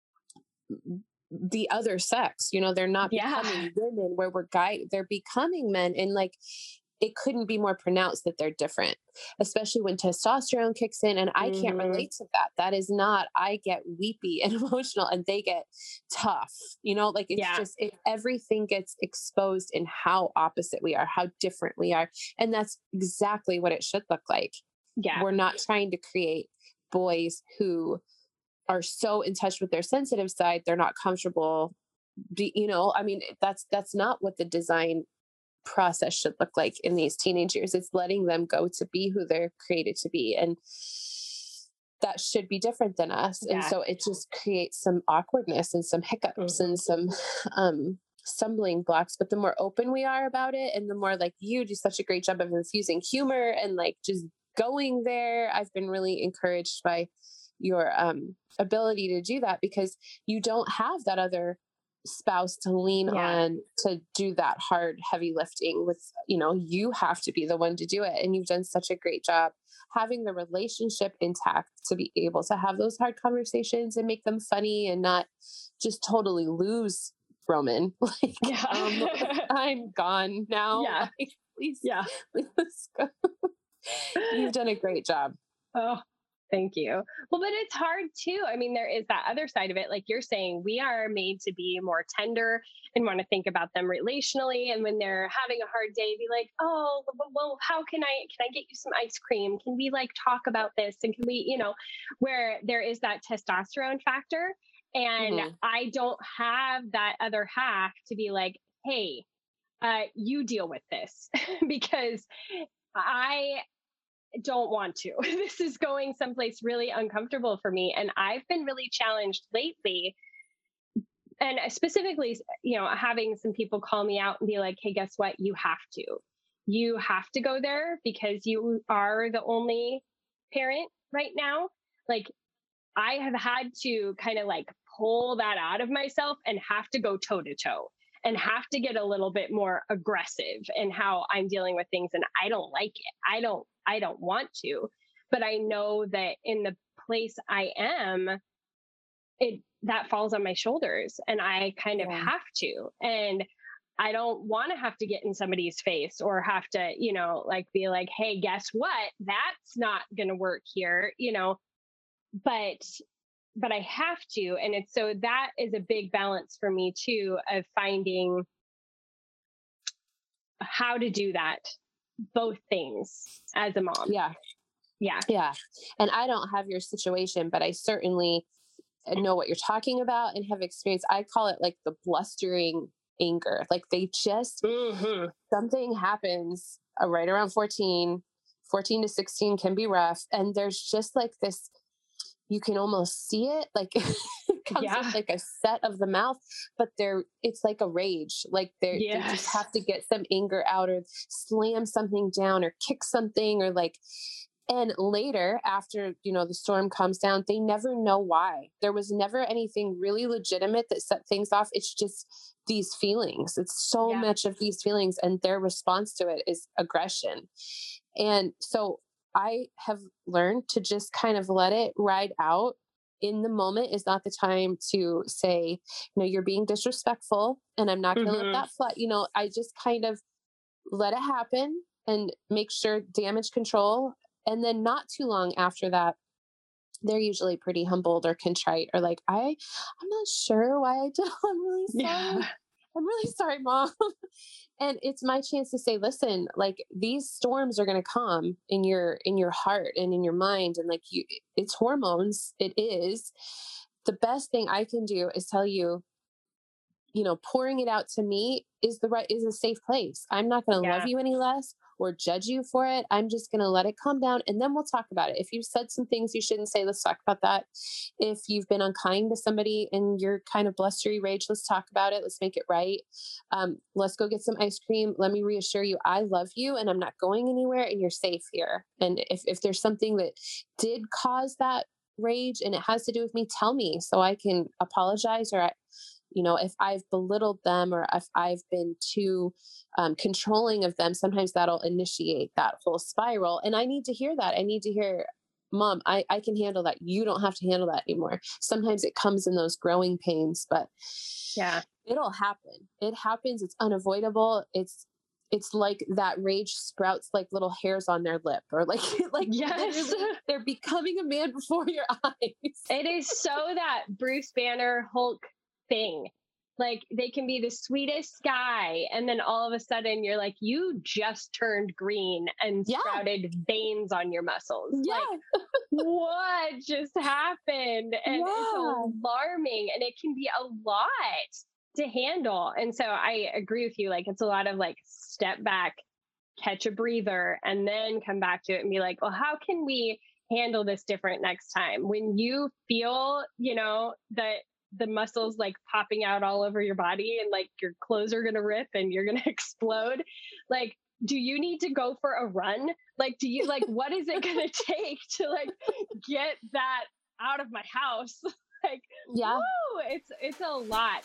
the other sex, you know, they're not yeah. becoming women where we're guy, they're becoming men. And like, it couldn't be more pronounced that they're different, especially when testosterone kicks in. And I mm-hmm. can't relate to that. That is not, I get weepy and emotional and they get tough, you know, like it's yeah. just, it, everything gets exposed in how opposite we are, how different we are. And that's exactly what it should look like. Yeah. We're not trying to create boys who are so in touch with their sensitive side. They're not comfortable. Be, you know, I mean, that's, that's not what the design process should look like in these teenage years. It's letting them go to be who they're created to be. And that should be different than us. Yeah. And so it just creates some awkwardness and some hiccups mm-hmm. and some, um, stumbling blocks. But the more open we are about it, and the more like you do such a great job of infusing humor and like just going there, I've been really encouraged by your, um, ability to do that, because you don't have that other spouse to lean yeah. on to do that hard, heavy lifting with, you know, you have to be the one to do it. And you've done such a great job having the relationship intact to be able to have those hard conversations and make them funny and not just totally lose Roman. Like, yeah. um, I'm gone now. Yeah. Like, please, yeah. let's go. You've done a great job. Oh, thank you. Well, but it's hard too. I mean, there is that other side of it. Like you're saying, we are made to be more tender and want to think about them relationally. And when they're having a hard day, be like, oh, well, how can I, can I get you some ice cream? Can we like talk about this? And can we, you know, where there is that testosterone factor. And mm-hmm. I don't have that other half to be like, hey, uh, you deal with this because I don't want to. This is going someplace really uncomfortable for me. And I've been really challenged lately. And specifically, you know, having some people call me out and be like, hey, guess what? You have to. You have to go there because you are the only parent right now. Like, I have had to kind of like pull that out of myself and have to go toe to toe and have to get a little bit more aggressive in how I'm dealing with things. And I don't like it. I don't, I don't want to, but I know that in the place I am, it, that falls on my shoulders and I kind of yeah. have to, and I don't want to have to get in somebody's face or have to, you know, like be like, hey, guess what? That's not going to work here, you know, but but I have to. And it's, so that is a big balance for me too, of finding how to do that, both things as a mom. Yeah. Yeah. Yeah. And I don't have your situation, but I certainly know what you're talking about and have experienced. I call it like the blustering anger. Like they just, mm-hmm. something happens uh, right around fourteen, fourteen to sixteen can be rough. And there's just like this, you can almost see it, like it comes yeah. with like a set of the mouth, but they're, it's like a rage. Like they're, yes. they just have to get some anger out or slam something down or kick something or like, and later after, you know, the storm calms down, they never know why. There was never anything really legitimate that set things off. It's just these feelings. It's so yeah. much of these feelings, and their response to it is aggression. And so I have learned to just kind of let it ride out. In the moment is not the time to say, no, you're being disrespectful and I'm not going to mm-hmm. let that fly. You know, I just kind of let it happen and make sure damage control. And then not too long after that, they're usually pretty humbled or contrite or like, I, I'm not sure why I did. I'm really sorry. Yeah. I'm really sorry, Mom. And it's my chance to say, listen, like these storms are going to come in your, in your heart and in your mind. And like you, it's hormones. It is. The best thing I can do is tell you, you know, pouring it out to me is the right, is a safe place. I'm not going to Yeah. love you any less or judge you for it. I'm just going to let it calm down and then we'll talk about it. If you've said some things you shouldn't say, let's talk about that. If you've been unkind to somebody and you're kind of blustery rage, let's talk about it. Let's make it right. Um, let's go get some ice cream. Let me reassure you, I love you and I'm not going anywhere and you're safe here. And if, if there's something that did cause that rage and it has to do with me, tell me so I can apologize, or I, you know, if I've belittled them or if I've been too um, controlling of them, sometimes that'll initiate that whole spiral. And I need to hear that. I need to hear, Mom, I, I can handle that. You don't have to handle that anymore. Sometimes it comes in those growing pains, but yeah, it'll happen. It happens. It's unavoidable. It's, it's like that rage sprouts like little hairs on their lip, or like, like yes. they're becoming a man before your eyes. It is so that Bruce Banner Hulk thing. Like they can be the sweetest guy, and then all of a sudden you're like, you just turned green and Yeah. sprouted veins on your muscles. Yeah. Like, what just happened? And Yeah. it's alarming, and it can be a lot to handle. And so I agree with you. Like it's a lot of like step back, catch a breather, and then come back to it and be like, well, how can we handle this different next time? When you feel, you know, that the muscles like popping out all over your body and like your clothes are going to rip and you're going to explode. Like, do you need to go for a run? Like, do you like, what is it going to take to like get that out of my house? Like, yeah, woo, it's, it's a lot.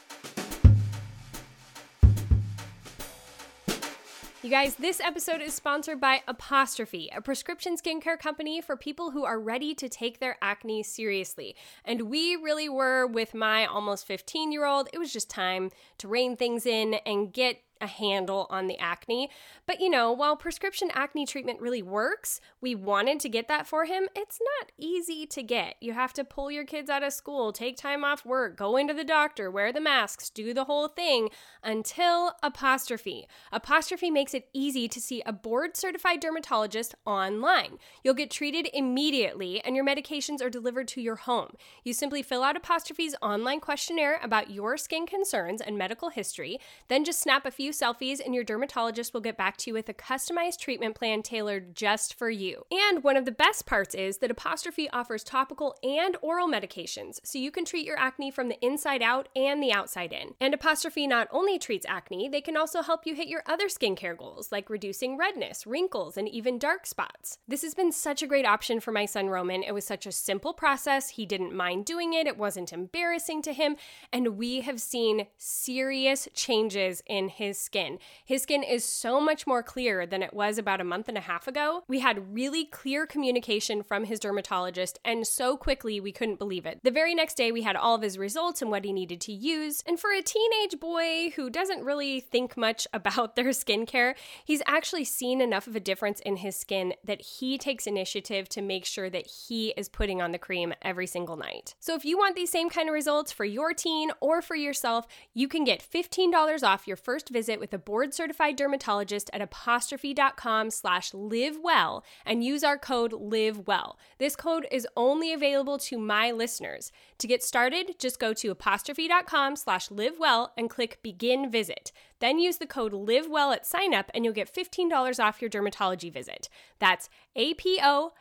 You guys, this episode is sponsored by Apostrophe, a prescription skincare company for people who are ready to take their acne seriously. And we really were with my almost fifteen-year-old. It was just time to rein things in and get a handle on the acne. But you know, while prescription acne treatment really works, we wanted to get that for him. It's not easy to get. You have to pull your kids out of school, take time off work, go into the doctor, wear the masks, do the whole thing until Apostrophe. Apostrophe makes it easy to see a board-certified dermatologist online. You'll get treated immediately and your medications are delivered to your home. You simply fill out Apostrophe's online questionnaire about your skin concerns and medical history, then just snap a few selfies and your dermatologist will get back to you with a customized treatment plan tailored just for you. And one of the best parts is that Apostrophe offers topical and oral medications, so you can treat your acne from the inside out and the outside in. And Apostrophe not only treats acne, they can also help you hit your other skincare goals, like reducing redness, wrinkles, and even dark spots. This has been such a great option for my son Roman. It was such a simple process. He didn't mind doing it. It wasn't embarrassing to him. And we have seen serious changes in his skin. His skin is so much more clear than it was about a month and a half ago. We had really clear communication from his dermatologist, and so quickly we couldn't believe it. The very next day we had all of his results and what he needed to use, and for a teenage boy who doesn't really think much about their skincare, he's actually seen enough of a difference in his skin that he takes initiative to make sure that he is putting on the cream every single night. So if you want these same kind of results for your teen or for yourself, you can get fifteen dollars off your first visit with a board-certified dermatologist at apostrophe.com slash live well and use our code LIVEWELL. This code is only available to my listeners. To get started, just go to apostrophe.com slash livewell and click begin visit. Then use the code LIVEWELL at sign up and you'll get fifteen dollars off your dermatology visit. That's A-P-O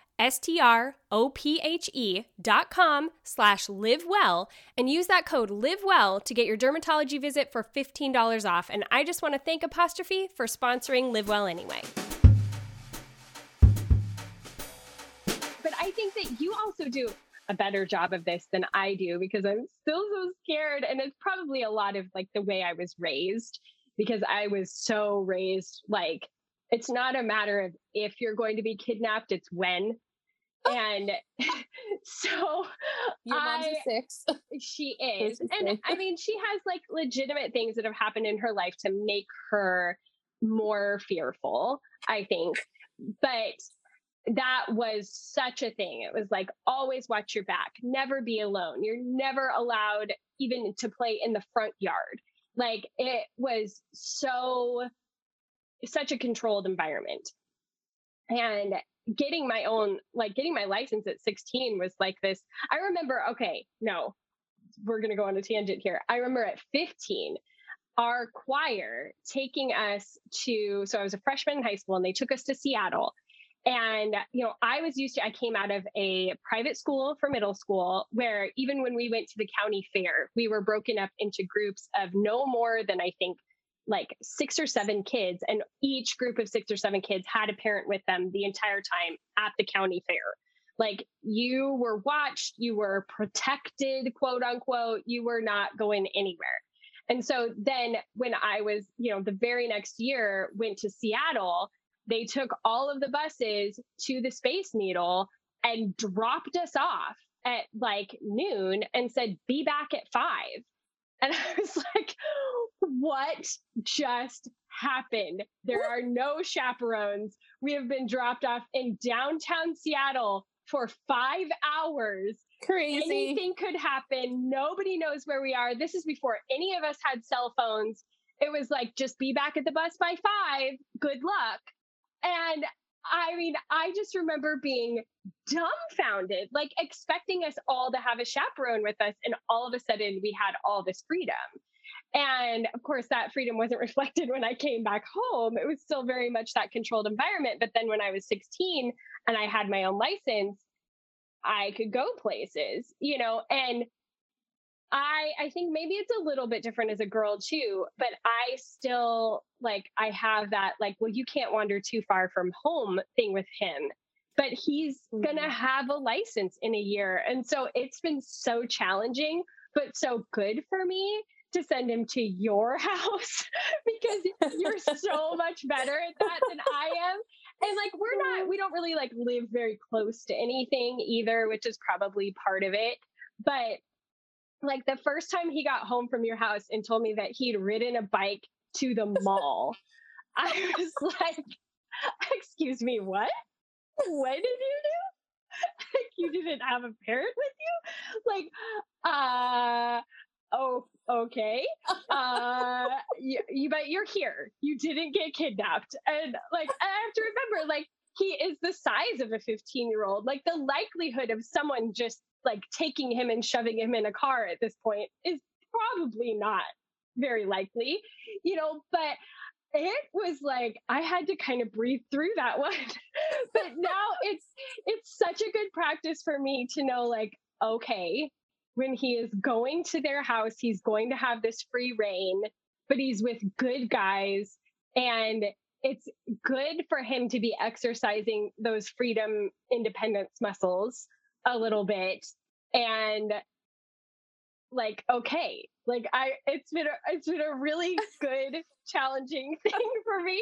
S-T-R-O-P-H-E dot com slash live well and use that code live well to get your dermatology visit for fifteen dollars off. And I just want to thank Apostrophe for sponsoring Live Well Anyway. But I think that you also do a better job of this than I do because I'm still so scared. And it's probably a lot of like the way I was raised, because I was so raised like, it's not a matter of if you're going to be kidnapped, it's when. And so your mom's I, a six. She is. And I mean, she has like legitimate things that have happened in her life to make her more fearful, I think. But that was such a thing. It was like, always watch your back, never be alone. You're never allowed even to play in the front yard. Like it was so, such a controlled environment. And getting my own, like getting my license at sixteen was like this. I remember, okay, no, we're going to go on a tangent here. I remember at fifteen, our choir taking us to, so I was a freshman in high school and they took us to Seattle. And, you know, I was used to, I came out of a private school for middle school where even when we went to the county fair, we were broken up into groups of no more than I think like six or seven kids. And each group of six or seven kids had a parent with them the entire time at the county fair. Like you were watched, you were protected, quote unquote, you were not going anywhere. And so then when I was, you know, the very next year went to Seattle, they took all of the buses to the Space Needle and dropped us off at like noon and said, be back at five. And I was like, what just happened? There are no chaperones. We have been dropped off in downtown Seattle for five hours. Crazy. Anything could happen. Nobody knows where we are. This is before any of us had cell phones. It was like, just be back at the bus by five. Good luck. And I mean, I just remember being dumbfounded, like expecting us all to have a chaperone with us. And all of a sudden we had all this freedom. And of course, that freedom wasn't reflected when I came back home. It was still very much that controlled environment. But then when I was sixteen and I had my own license, I could go places, you know, and I I think maybe it's a little bit different as a girl too, but I still like, I have that like, well, you can't wander too far from home thing with him, but he's mm-hmm. going to have a license in a year. And so it's been so challenging, but so good for me to send him to your house because you're so much better at that than I am. And like, we're not, we don't really like live very close to anything either, which is probably part of it. But like the first time he got home from your house and told me that he'd ridden a bike to the mall, I was like, excuse me, what? What did you do? Like, you didn't have a parent with you? Like, uh, oh, okay. Uh, you, you, but you're here. You didn't get kidnapped. And like, I have to remember, like, he is the size of a fifteen year old. Like the likelihood of someone just like taking him and shoving him in a car at this point is probably not very likely, you know, but it was like, I had to kind of breathe through that one. But now it's, it's such a good practice for me to know, like, okay, when he is going to their house, he's going to have this free reign, but he's with good guys. And it's good for him to be exercising those freedom, independence muscles a little bit. And like, okay, like I, it's been, a, it's been a really good, challenging thing for me.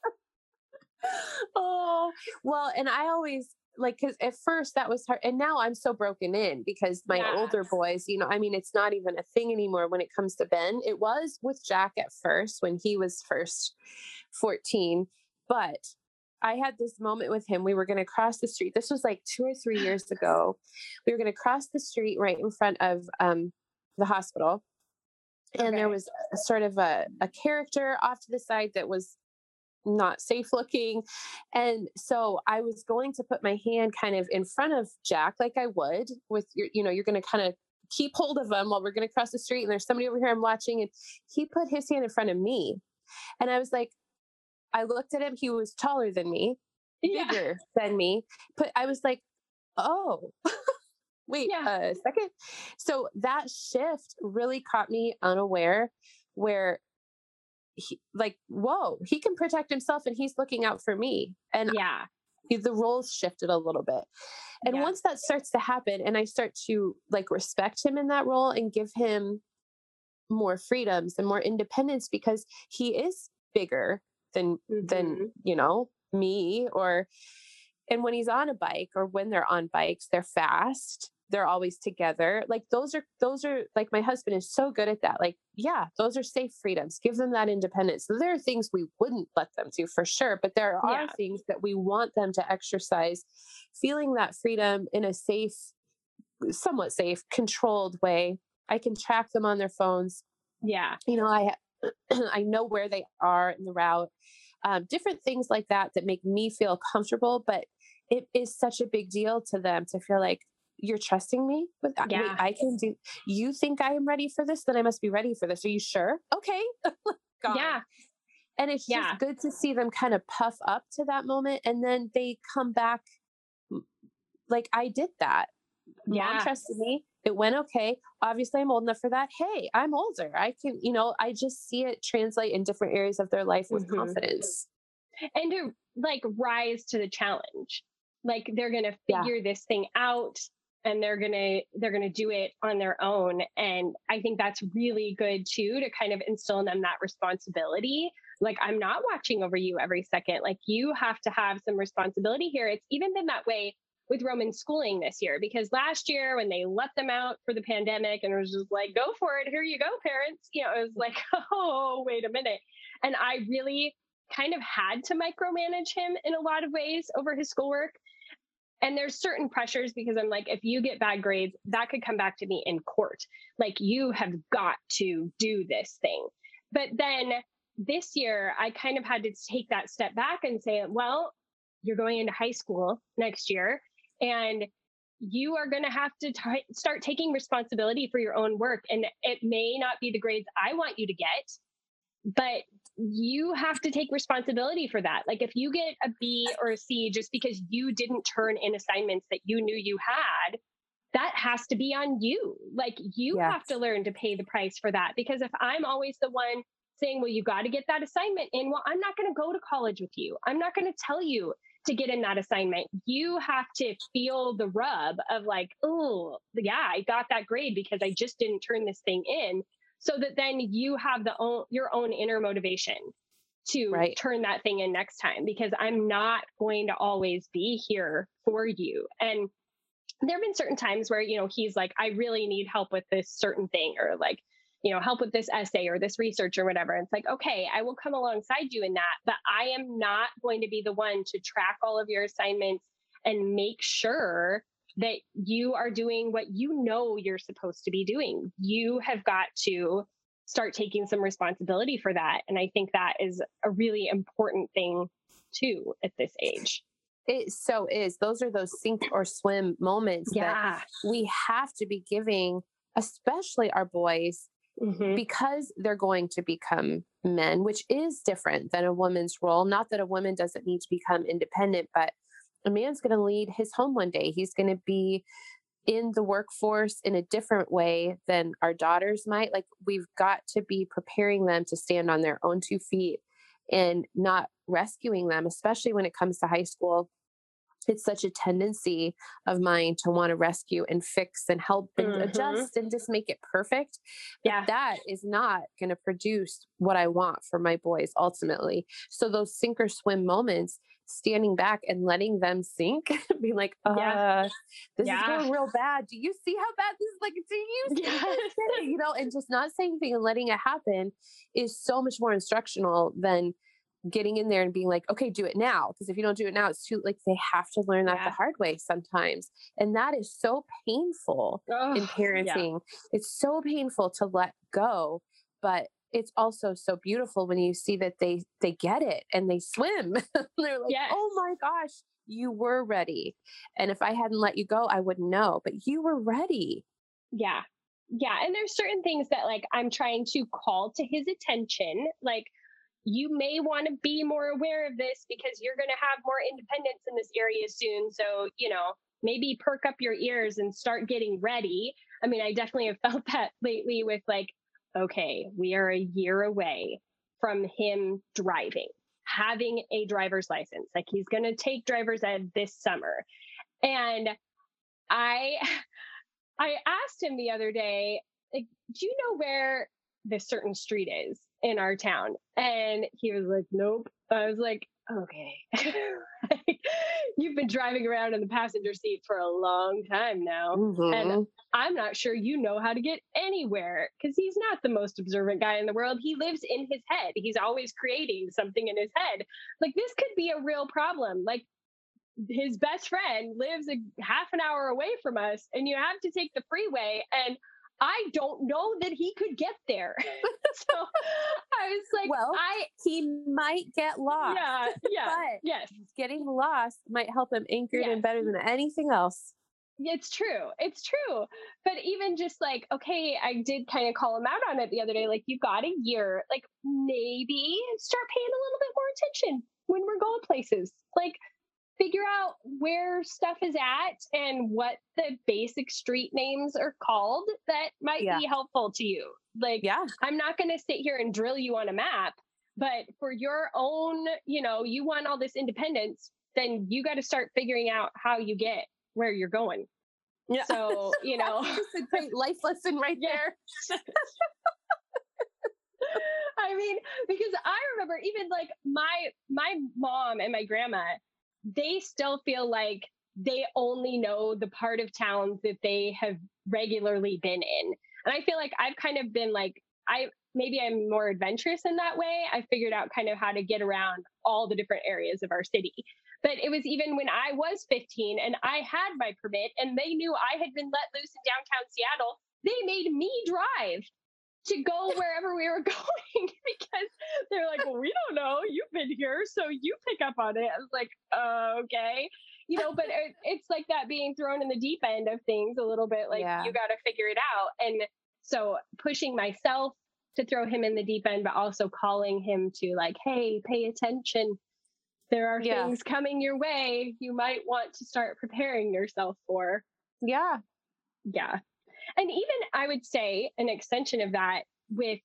Oh, well, and I always like, cause at first that was hard. And now I'm so broken in because my yes. older boys, you know, I mean, it's not even a thing anymore when it comes to Ben. It was with Jack at first when he was first fourteen, but I had this moment with him. We were going to cross the street. This was like two or three years ago. We were going to cross the street right in front of um, the hospital. And okay. there was a, sort of a, a character off to the side that was not safe looking. And so I was going to put my hand kind of in front of Jack, like I would with your, you know, you're going to kind of keep hold of him while we're going to cross the street. And there's somebody over here I'm watching. And he put his hand in front of me. And I was like, I looked at him. He was taller than me, bigger yeah. than me. But I was like, oh, wait yeah. a second. So that shift really caught me unaware where he, like, whoa, he can protect himself and he's looking out for me. And yeah, I, the roles shifted a little bit. And yeah. once that starts to happen and I start to like respect him in that role and give him more freedoms and more independence because he is bigger than, mm-hmm. than, you know, me or, and when he's on a bike or when they're on bikes, they're fast. They're always together. Like those are, those are like, my husband is so good at that. Like, yeah, those are safe freedoms. Give them that independence. So there are things we wouldn't let them do for sure, but there are yeah. things that we want them to exercise, feeling that freedom in a safe, somewhat safe, controlled way. I can track them on their phones. Yeah. You know, I, I know where they are in the route, um, different things like that, that make me feel comfortable, but it is such a big deal to them to feel like, you're trusting me with that? Yeah. Wait, I can do, you think I am ready for this? Then I must be ready for this. Are you sure? Okay. Gone. Yeah. And it's Yeah. just good to see them kind of puff up to that moment. And then they come back like, I did that. Yeah. Mom trusted me. It went okay. Obviously, I'm old enough for that. Hey, I'm older. I can, you know, I just see it translate in different areas of their life with Mhm. confidence. And to like rise to the challenge. Like they're going to Yeah. figure this thing out and they're going to they're going to do it on their own. And I think that's really good too, to kind of instill in them that responsibility. Like, I'm not watching over you every second. Like, you have to have some responsibility here. It's even been that way with Roman schooling this year, because last year when they let them out for the pandemic and it was just like, go for it, here you go, parents, you know, it was like, oh, wait a minute. And I really kind of had to micromanage him in a lot of ways over his schoolwork. And there's certain pressures, because I'm like, if you get bad grades, that could come back to me in court. Like, you have got to do this thing. But then this year, I kind of had to take that step back and say, well, you're going into high school next year, and you are going to have to t- start taking responsibility for your own work. And it may not be the grades I want you to get, but you have to take responsibility for that. Like, if you get a B or a C just because you didn't turn in assignments that you knew you had, that has to be on you. Like, you Yes. have to learn to pay the price for that. Because if I'm always the one saying, well, you got to get that assignment in, well, I'm not going to go to college with you. I'm not going to tell you to get in that assignment. You have to feel the rub of like, oh, yeah, I got that grade because I just didn't turn this thing in. So that then you have the own, your own inner motivation to Right. turn that thing in next time, because I'm not going to always be here for you. And there have been certain times where, you know, he's like, I really need help with this certain thing, or like, you know, help with this essay or this research or whatever. And it's like, okay, I will come alongside you in that, but I am not going to be the one to track all of your assignments and make sure that you are doing what you know you're supposed to be doing. You have got to start taking some responsibility for that. And I think that is a really important thing too at this age. It so is. Those are those sink or swim moments Yeah. that we have to be giving, especially our boys, Mm-hmm. because they're going to become men, which is different than a woman's role. Not that a woman doesn't need to become independent, but a man's going to lead his home one day. He's going to be in the workforce in a different way than our daughters might. Like, we've got to be preparing them to stand on their own two feet and not rescuing them, especially when it comes to high school. It's such a tendency of mine to want to rescue and fix and help and Mm-hmm. adjust and just make it perfect. But Yeah. that is not going to produce what I want for my boys ultimately. So those sink or swim moments, standing back and letting them sink, being like, uh, Yeah. this Yeah. is going real bad. Do you see how bad this is? Like, do you see Yes. this? You know, and just not saying anything and letting it happen is so much more instructional than getting in there and being like, okay, do it now. Because if you don't do it now, it's too, like, they have to learn that Yeah. the hard way sometimes. And that is so painful Oh, in parenting. Yeah. It's so painful to let go, but it's also so beautiful when you see that they, they get it and they swim. They're like, yes. oh my gosh, you were ready. And if I hadn't let you go, I wouldn't know, but you were ready. Yeah. Yeah. And there's certain things that like I'm trying to call to his attention. Like, you may want to be more aware of this because you're going to have more independence in this area soon. So, you know, maybe perk up your ears and start getting ready. I mean, I definitely have felt that lately with like, okay, we are a year away from him driving, having a driver's license. Like, he's going to take driver's ed this summer. And I, I asked him the other day, like, do you know where this certain street is in our town? And he was like, nope. I was like, okay. You've been driving around in the passenger seat for a long time now. Mm-hmm. And I'm not sure you know how to get anywhere, because he's not the most observant guy in the world. He lives in his head. He's always creating something in his head. Like, this could be a real problem. Like, his best friend lives a half an hour away from us, and you have to take the freeway, and I don't know that he could get there. So I was like, well, I he might get lost. Yeah, yeah, but yes. Getting lost might help him anchored yes. in better than anything else. It's true. It's true. But even just like, okay, I did kind of call him out on it the other day. Like, you got a year. Like, maybe start paying a little bit more attention when we're going places. Like, figure out where stuff is at and what the basic street names are called that might Yeah. be helpful to you. Like, Yeah. I'm not going to sit here and drill you on a map, but for your own, you know, you want all this independence, then you got to start figuring out how you get where you're going. Yeah. So, you know, Just a great life lesson right Yeah. there. I mean, because I remember even like my my mom and my grandma, they still feel like they only know the part of town that they have regularly been in. And I feel like I've kind of been like, I maybe I'm more adventurous in that way. I figured out kind of how to get around all the different areas of our city. But it was even when I was fifteen and I had my permit and they knew I had been let loose in downtown Seattle, they made me drive to go wherever we were going because they're like, well, we don't know. You've been here, so you pick up on it. I was like, uh, okay. You know, but it, it's like that being thrown in the deep end of things a little bit, like Yeah. you got to figure it out. And so pushing myself to throw him in the deep end, but also calling him to like, hey, pay attention. There are Yeah. things coming your way you might want to start preparing yourself for. Yeah. Yeah. And even I would say an extension of that with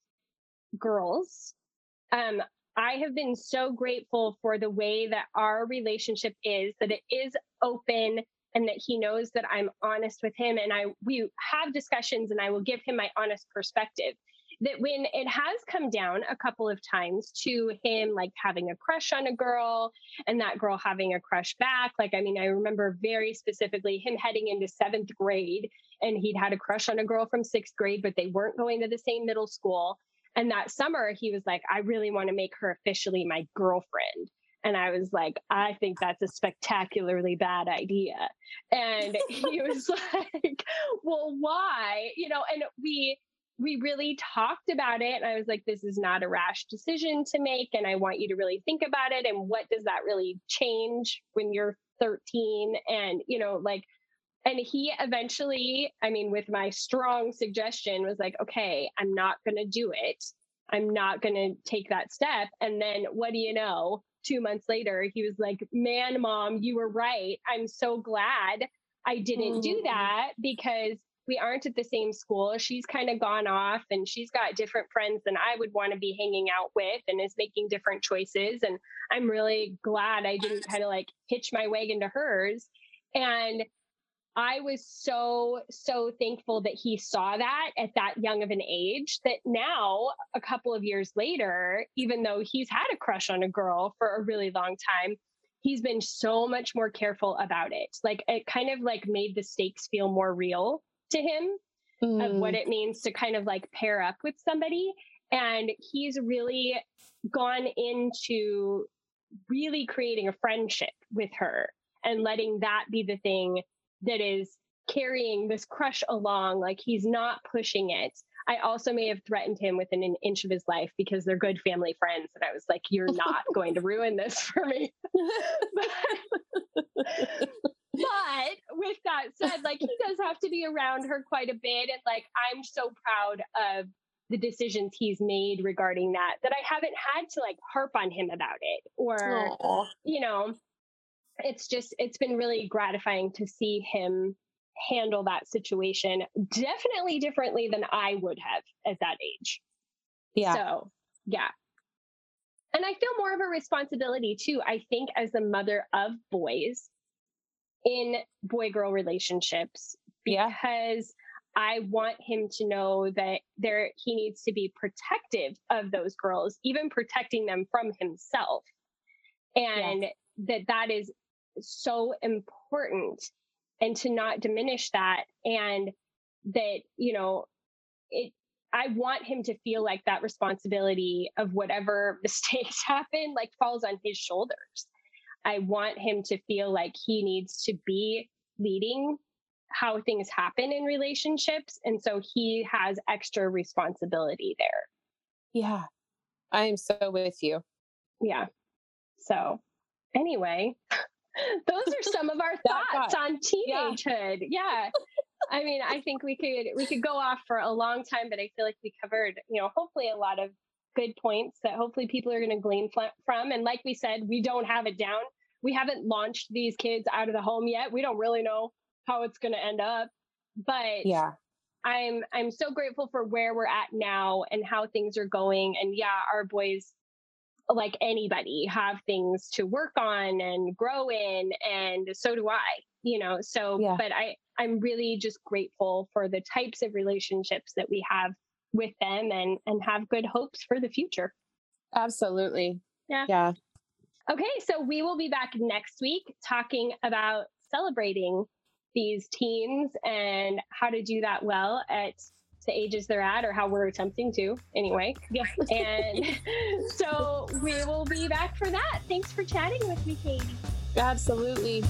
girls, um, I have been so grateful for the way that our relationship is, that it is open and that he knows that I'm honest with him. And I we have discussions and I will give him my honest perspective. That when it has come down a couple of times to him like having a crush on a girl and that girl having a crush back, like, I mean, I remember very specifically him heading into seventh grade and he'd had a crush on a girl from sixth grade, but they weren't going to the same middle school. And that summer he was like, I really want to make her officially my girlfriend. And I was like, I think that's a spectacularly bad idea. And he was like, well, why? You know, and we, we really talked about it. And I was like, this is not a rash decision to make. And I want you to really think about it. And what does that really change when you're thirteen? And, you know, like, and he eventually, I mean, with my strong suggestion was like, okay, I'm not going to do it. I'm not going to take that step. And then what do you know? Two months later, he was like, man, mom, you were right. I'm so glad I didn't do that because we aren't at the same school. She's kind of gone off and she's got different friends than I would want to be hanging out with and is making different choices. And I'm really glad I didn't kind of like hitch my wagon to hers. And I was so, so thankful that he saw that at that young of an age, that now, a couple of years later, even though he's had a crush on a girl for a really long time, he's been so much more careful about it. Like, it kind of like made the stakes feel more real to him mm. of what it means to kind of like pair up with somebody. And he's really gone into really creating a friendship with her and letting that be the thing that is carrying this crush along. Like, he's not pushing it. I also may have threatened him within an inch of his life because they're good family friends. And I was like, you're not going to ruin this for me. but, but with that said, like, he does have to be around her quite a bit. And like, I'm so proud of the decisions he's made regarding that, that I haven't had to like harp on him about it or, Aww. you know, it's just, it's been really gratifying to see him handle that situation definitely differently than I would have at that age. Yeah. So, yeah. And I feel more of a responsibility too, I think, as the mother of boys in boy-girl relationships, because yeah. I want him to know that there, he needs to be protective of those girls, even protecting them from himself. And yeah. that that is so important, and to not diminish that. And that, you know, it, I want him to feel like that responsibility of whatever mistakes happen, like, falls on his shoulders. I want him to feel like he needs to be leading how things happen in relationships. And so he has extra responsibility there. Yeah. I am so with you. Yeah. So anyway, Those are some of our thoughts on teenagehood. Yeah. yeah. I mean, I think we could we could go off for a long time, but I feel like we covered, you know, hopefully a lot of good points that hopefully people are going to glean from. And like we said, we don't have it down. We haven't launched these kids out of the home yet. We don't really know how it's going to end up. But yeah, I'm I'm so grateful for where we're at now and how things are going. And yeah, our boys, like anybody, have things to work on and grow in, and so do I, you know. So yeah. But I I'm really just grateful for the types of relationships that we have with them, and and have good hopes for the future. Absolutely. Yeah. Yeah. Okay, so we will be back next week talking about celebrating these teens and how to do that well at the ages they're at, or how we're attempting to anyway. Yeah. And so we will be back for that. Thanks for chatting with me, Katie. Absolutely.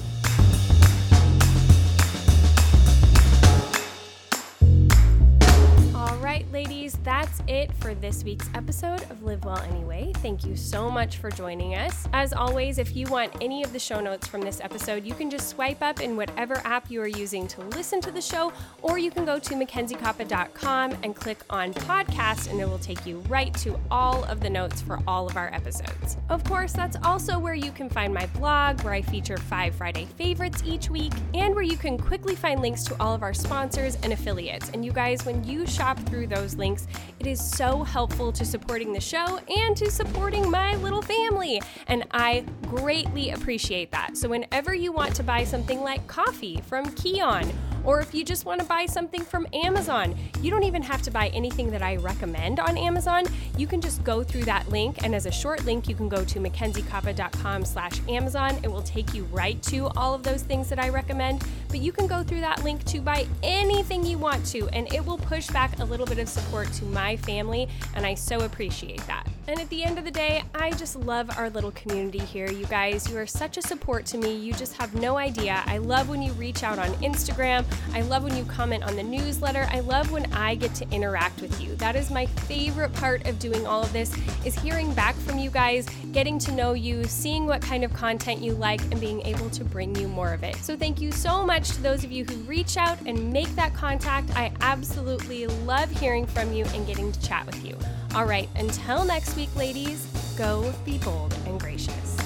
All right, ladies, that's it for this week's episode of Live Well Anyway. Thank you so much for joining us. As always, if you want any of the show notes from this episode, you can just swipe up in whatever app you are using to listen to the show, or you can go to mackenzie kappa dot com and click on podcast, and it will take you right to all of the notes for all of our episodes. Of course, that's also where you can find my blog, where I feature five Friday favorites each week, and where you can quickly find links to all of our sponsors and affiliates. And you guys, when you shop through those links, it is so helpful to supporting the show and to supporting my little family, and I greatly appreciate that. So whenever you want to buy something like coffee from Kion, or if you just want to buy something from Amazon, you don't even have to buy anything that I recommend on Amazon. You can just go through that link, and as a short link, you can go to mackenzie kappa dot com slash Amazon. It will take you right to all of those things that I recommend, but you can go through that link to buy anything you want to, and it will push back a little bit of support to my family, and I so appreciate that. And at the end of the day, I just love our little community here. You guys, you are such a support to me. You just have no idea. I love when you reach out on Instagram. I love when you comment on the newsletter. I love when I get to interact with you. That is my favorite part of doing all of this, is hearing back from you guys, getting to know you, seeing what kind of content you like, and being able to bring you more of it. So thank you so much to those of you who reach out and make that contact. I absolutely love hearing from you and getting to chat with you. All right, until next week, ladies, go be bold and gracious.